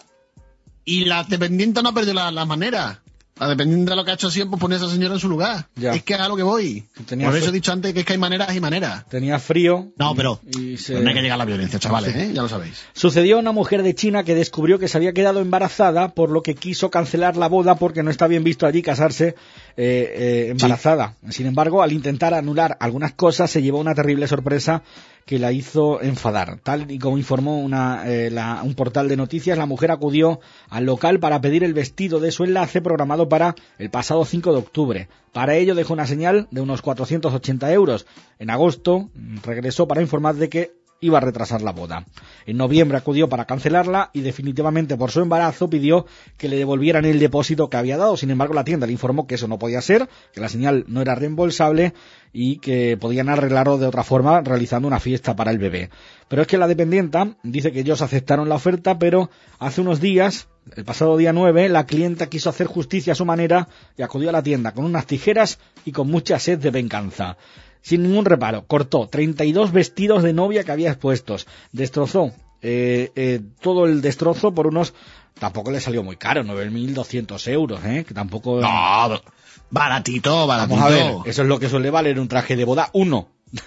y la dependiente no ha perdido la, la manera. La dependiente de lo que ha hecho siempre es poner a esa señora en su lugar. Ya. Es que haga lo que voy. Tenía Por eso fe- he dicho antes que es que hay maneras y maneras. Tenía frío. No, pero y se- no hay que llegar a la violencia, chavales, ¿eh? Ya lo sabéis. Sucedió a una mujer de China que descubrió que se había quedado embarazada, por lo que quiso cancelar la boda porque no está bien visto allí casarse eh, eh, embarazada. Sin embargo, al intentar anular algunas cosas, se llevó una terrible sorpresa que la hizo enfadar. Tal y como informó una, eh, la- un portal de noticias, la mujer acudió al local para pedir el vestido de su enlace programado para el pasado cinco de octubre. Para ello dejó una señal de unos cuatrocientos ochenta euros. En agosto regresó para informar de que iba a retrasar la boda. En noviembre acudió para cancelarla y definitivamente por su embarazo pidió que le devolvieran el depósito que había dado. Sin embargo, la tienda le informó que eso no podía ser, que la señal no era reembolsable y que podían arreglarlo de otra forma realizando una fiesta para el bebé. Pero es que la dependienta dice que ellos aceptaron la oferta, pero hace unos días, el pasado día nueve, la clienta quiso hacer justicia a su manera y acudió a la tienda con unas tijeras y con mucha sed de venganza. Sin ningún reparo, cortó treinta y dos vestidos de novia que había expuestos, destrozó eh, eh, todo el destrozo por unos... Tampoco le salió muy caro, nueve mil doscientos euros, ¿eh? Que tampoco... No, baratito, baratito. Vamos a ver, eso es lo que suele valer un traje de boda, uno,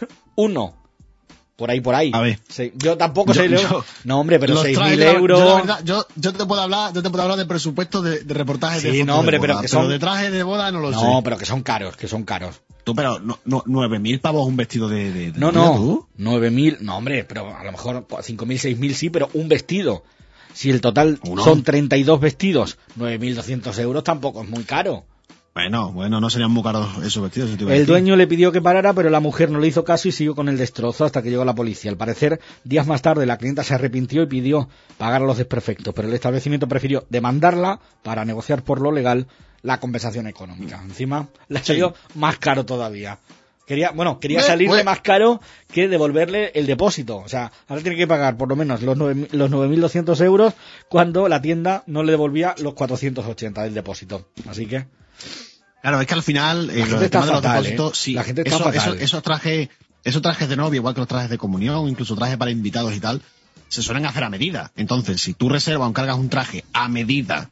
uno, por ahí, por ahí. A ver. Sí, yo tampoco Yo- sé... yo- no, hombre, pero Los seis trajes, mil yo la- euros... Yo, la verdad, yo, yo te puedo hablar, yo te puedo hablar de presupuesto de, de reportajes Sí, de fotos no, hombre, de pero boda, que son- de trajes de boda no lo sé. No, pero que son caros, que son caros. Tú, pero no, no, nueve mil pavos un vestido de, de, de No, novia, no, ¿tú? nueve mil, no, hombre, pero a lo mejor cinco mil, seis mil sí, pero un vestido. Si el total Uno. son treinta y dos vestidos, nueve mil doscientos euros tampoco es muy caro. Bueno, bueno, no serían muy caros esos vestidos. Si te iba a El decir. dueño le pidió que parara, pero la mujer no le hizo caso y siguió con el destrozo hasta que llegó la policía. Al parecer, días más tarde, la clienta se arrepintió y pidió pagar a los desperfectos, pero el establecimiento prefirió demandarla para negociar por lo legal la compensación económica. Encima, le salió más caro todavía. Quería, bueno, quería Bueno, salirle bueno. más caro que devolverle el depósito. O sea, ahora tiene que pagar por lo menos los nueve- los nueve mil doscientos euros cuando la tienda no le devolvía los cuatrocientos ochenta del depósito. Así que... Claro, es que al final, eh, gente lo del está tema de los fatal, depósitos, ¿eh? sí, La gente está eso- fatal. eso- esos trajes, esos trajes de novia, igual que los trajes de comunión, incluso trajes para invitados y tal, se suelen hacer a medida. Entonces, si tú reservas o encargas un traje a medida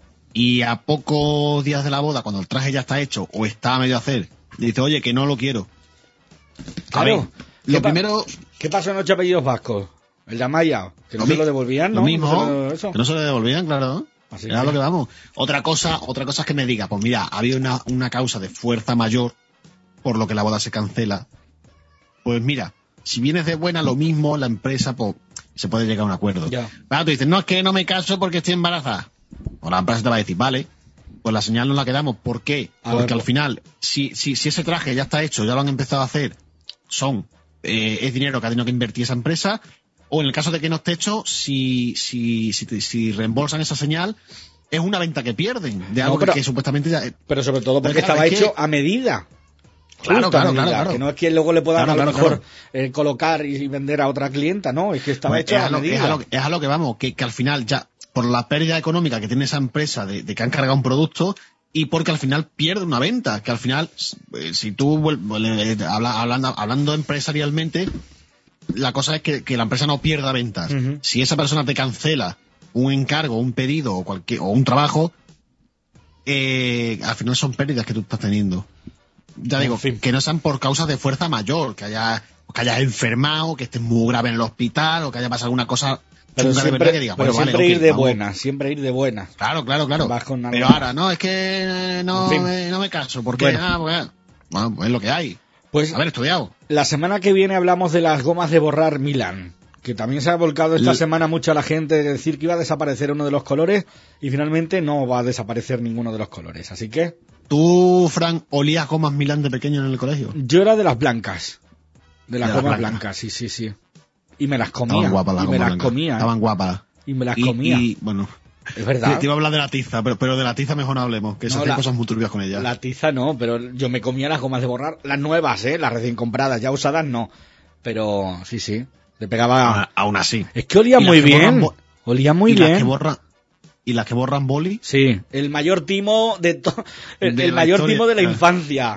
y a pocos días de la boda, cuando el traje ya está hecho o está a medio hacer, le dices, oye, que no lo quiero. A Claro. ver, ¿Qué lo pa- primero, ¿Qué pasó en ocho apellidos vascos? El de Amaya, que no Lo se mi- lo devolvían, ¿no? lo mismo, No se lo- eso. que no se le devolvían, claro. Así Era que- lo que vamos. Otra cosa, otra cosa es que me diga, pues mira, había una, una causa de fuerza mayor por lo que la boda se cancela, pues mira, si vienes de buena, lo mismo, la empresa, pues se puede llegar a un acuerdo. Ya. Claro, tú dices, no, es que no me caso porque estoy embarazada. O la empresa te va a decir, vale, pues la señal no la quedamos. ¿Por qué? A Porque ver, al final, si, si, si ese traje ya está hecho, ya lo han empezado a hacer, son, eh, es dinero que ha tenido que invertir esa empresa, o en el caso de que no esté hecho, si, si, si, si reembolsan esa señal, es una venta que pierden de algo No, pero- que, que supuestamente ya... Pero sobre todo porque Pero claro, estaba es que- hecho a medida. Claro, Justo a claro, medida, claro, claro. Que no es que luego le puedan Claro, a lo claro, mejor eh, colocar y vender a otra clienta, no, es que estaba Pues hecho es, a a lo, medida. es, a lo, es a lo que vamos, que, que al final ya, por la pérdida económica que tiene esa empresa de, de que han cargado un producto y porque al final pierde una venta, que al final, eh, si tú vuel- le- habla- hablando, hablando empresarialmente, la cosa es que, que la empresa no pierda ventas. Ujú. Si esa persona te cancela un encargo, un pedido o, cualquier, o un trabajo, eh, al final son pérdidas que tú estás teniendo. Ya En digo, fin. que no sean por causas de fuerza mayor, que haya que hayas enfermado, que estés muy grave en el hospital o que haya pasado alguna cosa Pero chunga de siempre, verdad que diga, pero bueno, vale, siempre ok, ir de vamos. buena, siempre ir de buena. Claro, claro, claro. Vas con Pero algo- ahora, no, es que eh, no, En fin. me, no me caso, porque Bueno. ah, pues, bueno, pues es lo que hay. Pues Haber estudiado. la semana que viene hablamos de las gomas de borrar Milán, que también se ha volcado esta Le- semana mucho a la gente de decir que iba a desaparecer uno de los colores y finalmente no va a desaparecer ninguno de los colores. Así que ¿Tú, Fran, olías gomas Milán de pequeño en el colegio? yo era de las blancas, de las De las gomas blancas. blancas, sí, sí, sí. Y me las comía, Estaban guapas las y me gomas las blancas. comía, Estaban guapas. y me las Y, comía. y, bueno, Es verdad. te iba a hablar de la tiza, pero, pero de la tiza mejor no hablemos, que se No, hacen la- cosas muy turbias con ella. La tiza no, pero yo me comía las gomas de borrar, las nuevas, ¿eh? Las recién compradas, ya usadas no. Pero sí, sí, le pegaba... A- aún así. Es que olía Y las muy que borran bien, bo- olía muy y bien. Las que borran, y las que borran boli, Sí, el mayor timo de to- el, De el la mayor historia. timo de la Ah. infancia.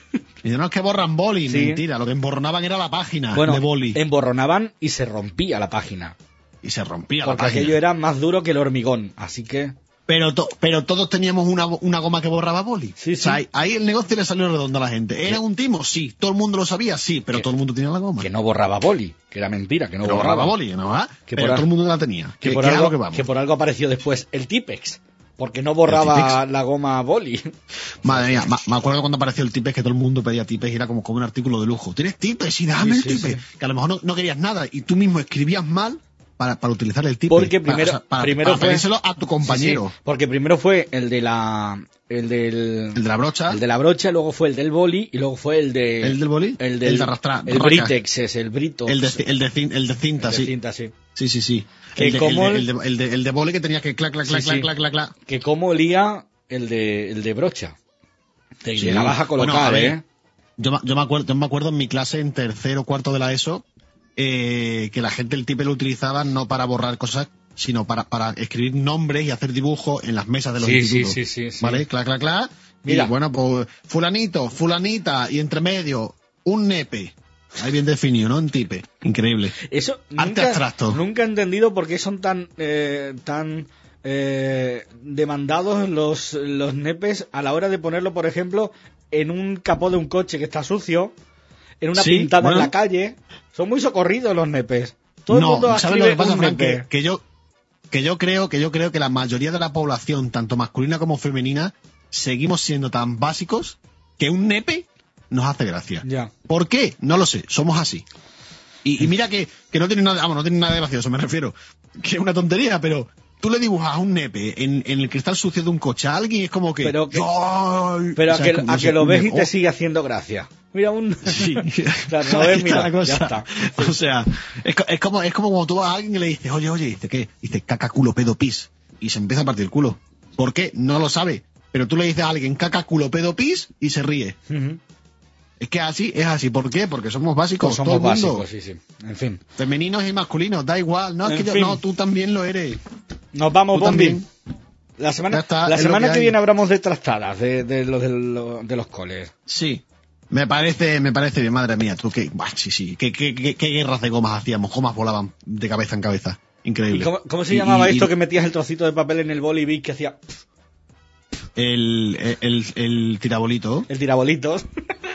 y no es que borran boli, Sí. mentira, lo que emborronaban era la página Bueno, de boli. emborronaban y se rompía la página, Y se rompía porque la página. aquello era más duro que el hormigón, así que Pero, to- pero todos teníamos una, una goma que borraba boli. Sí, O sea, sí. ahí, ahí el negocio le salió redondo a la gente. ¿Era un timo? Sí. ¿Todo el mundo lo sabía? Sí. Pero Que- todo el mundo tenía la goma. que no borraba boli, que era mentira, que no Pero borraba. borraba boli, ¿no? ¿Ah? Que Pero por todo a- el mundo la tenía. Que, Que, por que es a algo, lo que vamos. que por algo apareció después el Tipex, porque no borraba Tipex. la goma boli. Madre mía, ma- me acuerdo cuando apareció el Tipex que todo el mundo pedía Tipex y era como, como un artículo de lujo. ¿Tienes Tipex? Y dame Sí, el sí, Tipex. sí. Que a lo mejor no, no querías nada y tú mismo escribías mal para, para utilizar el Tipex. Porque Para- primero, o sea, para, primero para fue pedírselo a tu compañero. Sí, sí, porque primero fue el de la el del El de la brocha. el de la brocha, luego fue el del boli y luego fue el de ¿El del boli? el del El de arrastrar, el raca. Britex, es el Brito. El de, el de, cin- el de cinta, el de sí. cinta, sí. Sí, sí, sí. Que El de, como el, de, el- el, de, el, de, el de boli que tenía que clac, clac, clac, Sí, clac, sí. clac, clac, clac. Que cómo olía el de el de brocha. Te Sí. llegabas a colocar, Bueno, a ver, ¿eh? Yo, me- yo, me acuerdo, yo me acuerdo en mi clase en tercero o cuarto de la ESO eh, que la gente el Tipex lo utilizaba no para borrar cosas, sino para, para escribir nombres y hacer dibujos en las mesas de los Sí, sí, institutos. sí, sí, sí. ¿Vale? Clac, clac, clac. Mira. Y bueno, pues fulanito, fulanita y entre medio un nepe. Ahí bien definido, ¿no? En Tipex. Increíble. Eso Arte nunca, abstracto. nunca he entendido por qué son tan eh, tan eh, demandados los, los nepes a la hora de ponerlo, por ejemplo, en un capó de un coche que está sucio, en una Sí, pintada bueno. en la calle. Son muy socorridos los nepes. Todo el mundo No, ¿sabes lo que escribe pasa, un Fran? nepe. Que, que yo que yo creo que yo creo que la mayoría de la población, tanto masculina como femenina, seguimos siendo tan básicos que un nepe nos hace gracia. Ya. ¿Por qué? No lo sé, somos así. Y, y mira que, que no tiene nada, vamos, no tiene nada de gracioso, me refiero. Que es una tontería, pero tú le dibujas un nepe en, en el cristal sucio de un coche a alguien y es como que... Pero que- ¡ay! Pero O a sea, que, como a no sé, que lo un ves y nepe. te Oh, sigue haciendo gracia. Mira un... Sí. Claro, lo Ahí ves, está mira, la cosa. ya está. O sea, es, co- es como es como cuando tú vas a alguien y le dices, oye, oye, dice ¿qué? Dice caca, culo, pedo, pis. Y se empieza a partir el culo. ¿Por qué? No lo sabe. Pero tú le dices a alguien caca, culo, pedo, pis y se ríe. Ujú. Es que así, es así. ¿Por qué? Porque somos básicos. Pues somos todo el mundo. básicos, sí, sí. En fin. Femeninos y masculinos, da igual. No, es En que yo, fin. no, tú también lo eres. Nos vamos, Tú Bombi. también. La semana, Ya está, la es lo semana que que, hay. viene hablamos de trastadas, de, de, los, de, los, de los coles. Sí. Me parece, me parece bien, madre mía, tú que, buah, sí, sí, qué, qué, qué, qué guerras de gomas hacíamos, gomas volaban de cabeza en cabeza, increíble. ¿Y cómo, cómo se Y- llamaba y- esto y que metías el trocito de papel en el boli y que hacía el, el, el, el tirabolito, el tirabolitos?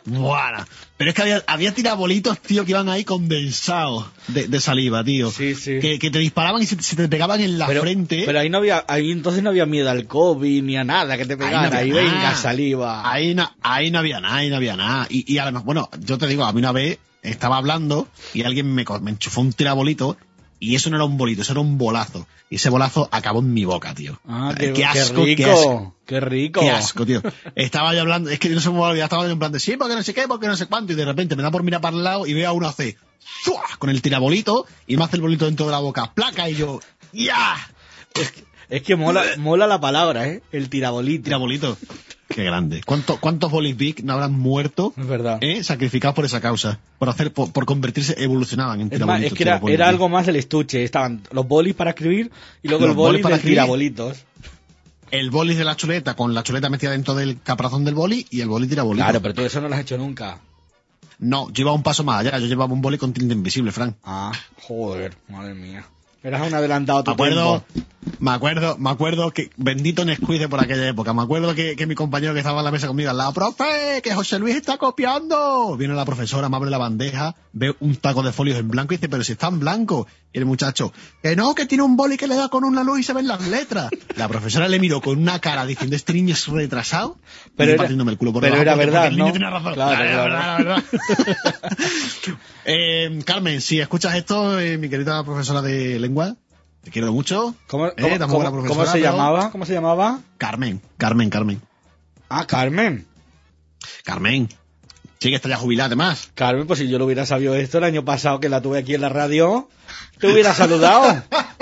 Buena. Pero es que había, había tirabolitos, tío, que iban ahí condensados de, de saliva, tío. Sí, sí. Que, que te disparaban y se, se te pegaban en la pero, frente. Pero ahí no había, ahí entonces no había miedo al COVID ni a nada que te pegara. Ahí, no ahí venga, saliva. Ahí no, ahí no había nada, ahí no había nada. Y, y además, bueno, yo te digo, a mí una vez estaba hablando y alguien me, me enchufó un tirabolito y eso no era un bolito, eso era un bolazo. Y ese bolazo acabó en mi boca, tío. Ah, qué, qué asco, qué rico, qué asco. Qué rico. Qué asco, tío. Estaba yo hablando, es que yo no sé cómo olvidar, estaba yo en plan de sí, porque no sé qué, porque no sé cuánto, y de repente me da por mirar para el lado y veo a uno hacer ¡fua! Con el tirabolito y me hace el bolito dentro de la boca, placa, y yo, ¡ya! Es que, es que mola, mola la palabra, ¿eh? El tirabolito. Tirabolito. Qué grande. ¿Cuánto, ¿Cuántos bolis big no habrán muerto? Es verdad. ¿Eh? Sacrificados por esa causa. Por hacer, por, por convertirse, evolucionaban en es más, tirabolitos. Es que era, era algo más del estuche. Estaban los bolis para escribir y luego los el boli para de tirabolitos. El boli de la chuleta con la chuleta metida dentro del caparazón del boli y el boli tirabolito. Claro, pero tú eso no lo has hecho nunca. No, yo iba un paso más allá. Yo llevaba un boli con tinta invisible, Frank. Ah, joder, madre mía. Eras un adelantado a tu me acuerdo, tiempo. Me acuerdo, me acuerdo que, bendito Nesquik por aquella época, me acuerdo que, que mi compañero que estaba en la mesa conmigo, la profe, que José Luis está copiando. Viene la profesora, me abre la bandeja, ve un taco de folios en blanco y dice, pero si está en blanco. Y el muchacho, que no, que tiene un boli que le da con una luz y se ven las letras. La profesora le miró con una cara diciendo, este niño es retrasado. Pero y era, partiéndome el culo por pero debajo, era porque, verdad, porque el niño ¿no? tiene razón. Claro, la, claro. la, verdad, la verdad. eh, Carmen, si escuchas esto, eh, mi querida profesora de lengua, te quiero mucho. ¿Cómo, eh, cómo, cómo, ¿cómo se llamaba? ¿Cómo se llamaba? Carmen, Carmen, Carmen. Ah, Carmen. Carmen. Sí, que está ya jubilada además. Carmen, pues si yo lo hubiera sabido esto el año pasado que la tuve aquí en la radio, te hubiera saludado.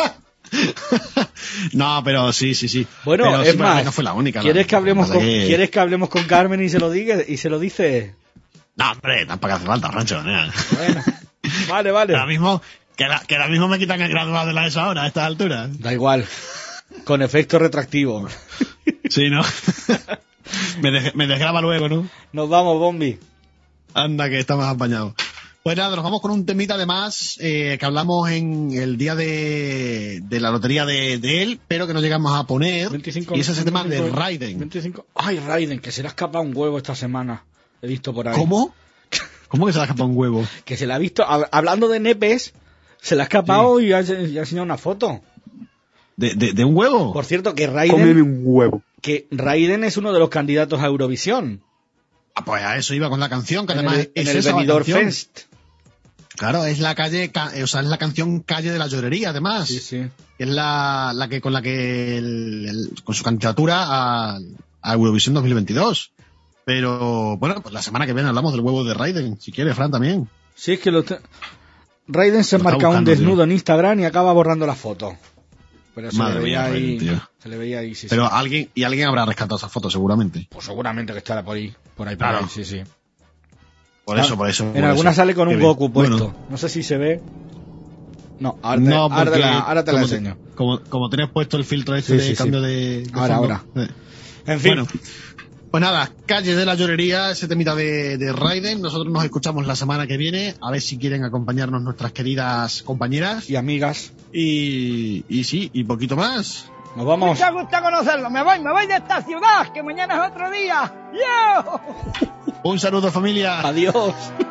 No, pero sí, sí, sí. Bueno, pero es sí, más, no fue la única. ¿quieres, la, que hablemos con, que... ¿quieres que hablemos con Carmen y se lo diga y se lo dice? No, hombre, tampoco hace falta, Rancho. Bueno, vale, vale. Ahora mismo, que, la, que ahora mismo me quitan el graduado de la ESO ahora, a estas alturas. Da igual. Con efecto retroactivo. Sí, ¿no? me, de, me desgraba luego, ¿no? Nos vamos, Bombi. Anda, que estamos apañados. Pues nada, nos vamos con un temita además eh, que hablamos en el día de, de la lotería de, de él, pero que no llegamos a poner. veinticinco, y ese es el tema de Raiden. veinticinco. Ay, Raiden, que se le ha escapado un huevo esta semana. He visto por ahí. ¿Cómo? ¿Cómo que se le ha escapado un huevo? Que se le ha visto, hab- hablando de nepes, se le ha escapado sí. y ha, y ha enseñado una foto. ¿De, de, de un huevo? Por cierto, que Raiden... Cómeme un huevo. Que Raiden es uno de los candidatos a Eurovisión. Ah, pues a eso iba con la canción, que en además el, es en el esa Benidorm canción. Fest. Claro, es la calle, o sea, es la canción Calle de la Llorería, además. Sí, sí. Es la, la que con la que el, el, con su candidatura a, a Eurovisión dos mil veintidós. Pero bueno, pues la semana que viene hablamos del huevo de Raiden, si quiere, Fran también. Sí, es que lo te... Raiden se lo marca buscando, un desnudo tío. en Instagram y acaba borrando la foto. Pero se Madre le veía mía, ahí, Raiden, tío. se le veía ahí, sí, Pero sí. alguien, y alguien habrá rescatado esa foto seguramente. Pues seguramente que estará por ahí, por ahí, por Claro. ahí, sí, sí. Por eso, por eso. En por alguna eso. sale con un Qué Goku bien. puesto. Bueno, No sé si se ve. No, ahora te, no, ahora te porque la, ahora te la como, enseño. Como, como tienes puesto el filtro este Sí, de sí, sí. cambio de, de Ahora, fondo. ahora. Eh. En fin. Bueno, pues nada, Calle de la Llorería, ese temita de, de Raiden. Nosotros nos escuchamos la semana que viene, a ver si quieren acompañarnos nuestras queridas compañeras. Y amigas. Y, y sí, y poquito más. Nos vamos. Me gusta conocerlo. Me voy, me voy de esta ciudad, que mañana es otro día. ¡Yo! Un saludo, familia. Adiós.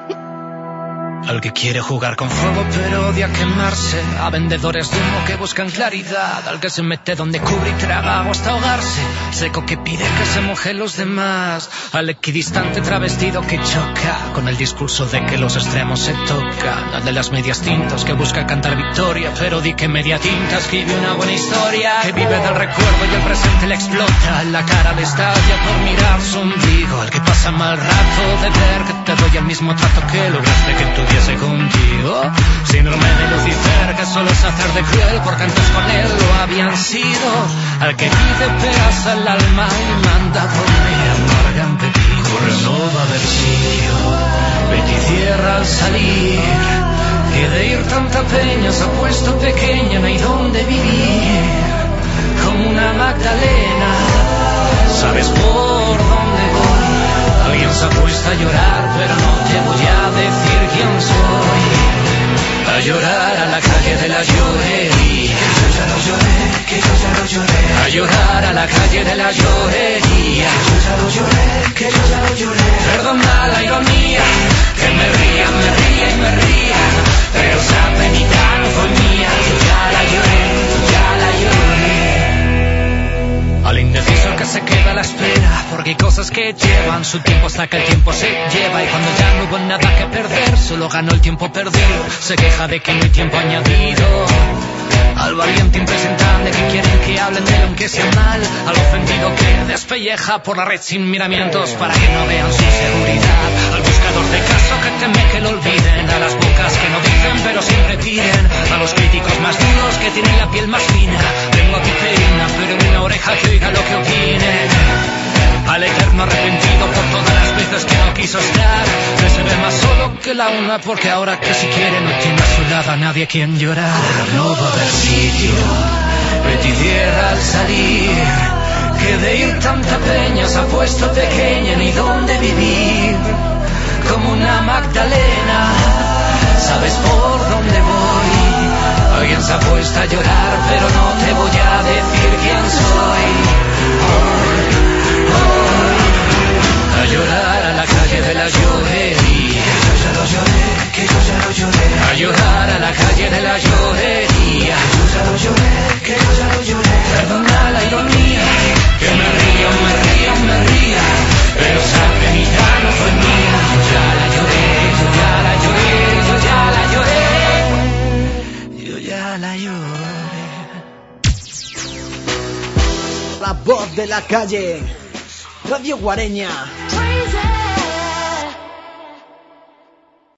Al que quiere jugar con fuego pero odia quemarse, a vendedores de humo que buscan claridad, al que se mete donde cubre y traga hasta ahogarse, seco que pide que se mojen los demás, al equidistante travestido que choca con el discurso de que los extremos se tocan, al de las medias tintas que busca cantar victoria pero di que media tinta escribe una buena historia, que vive del recuerdo y el presente le explota, la cara le estalla por mirar su ombligo, al que pasa mal rato de ver que te doy el mismo trato que lograste que tu contigo, síndrome de Lucifer que solo es hacer de cruel porque antes con él lo habían sido, al que pide pegas al alma y manda dormir amargan pepino, corre no va a haber sitio, Betty cierra al salir, que de ir tanta peña se ha puesto pequeña, no hay donde vivir, como una Magdalena, sabes por dónde voy, alguien se ha puesto a llorar pero no te voy a decir quién soy, a llorar a la calle de la llorería, que yo ya lo lloré, que yo ya lo lloré, a llorar a la calle calle de la llorería. Yo ya lo lloré, que yo ya lo lloré. Perdona la ironía, que me ría, me ría y me ría, pero esa penita no fue mía. Yo ya la lloré, yo ya la lloré. Al indeciso que se queda a la espera, porque hay cosas que llevan su tiempo hasta que el tiempo se lleva. Y cuando ya no hubo nada que perder, solo ganó el tiempo perdido. Se queja de que no hay tiempo añadido. Al valiente impresentable que quieren que hablen de él aunque sea mal. Al ofendido que despelleja por la red sin miramientos para que no vean su seguridad. Al buscador de caso que teme que lo olviden. A las bocas que no dicen pero siempre piden. A los críticos más duros que tienen la piel más fina. Tengo aquí pena pero en una oreja que oiga lo que opinen. Al eterno arrepentido por todas las veces que no quiso estar, que se ve más solo que la una porque ahora que si quiere no tiene a su lado a nadie quien llorar. No va a haber sitio, vete y cierra al salir, que de ir tanta peña se ha puesto pequeña ni dónde vivir. Como una Magdalena, sabes por dónde voy. Alguien se ha puesto a llorar pero no te voy a decir quién soy. Hoy, a llorar a la calle de la llorería. Que yo ya lo lloré, que yo ya lo lloré. A llorar a la calle de la llorería. Que yo ya lo lloré, que yo ya lo lloré. Perdona la ironía, que me río, me río, me ría, pero esa penita no fue mía. Yo ya la lloré, yo ya la lloré, yo ya la lloré, yo ya la lloré. La voz de la calle, Radio Guareña.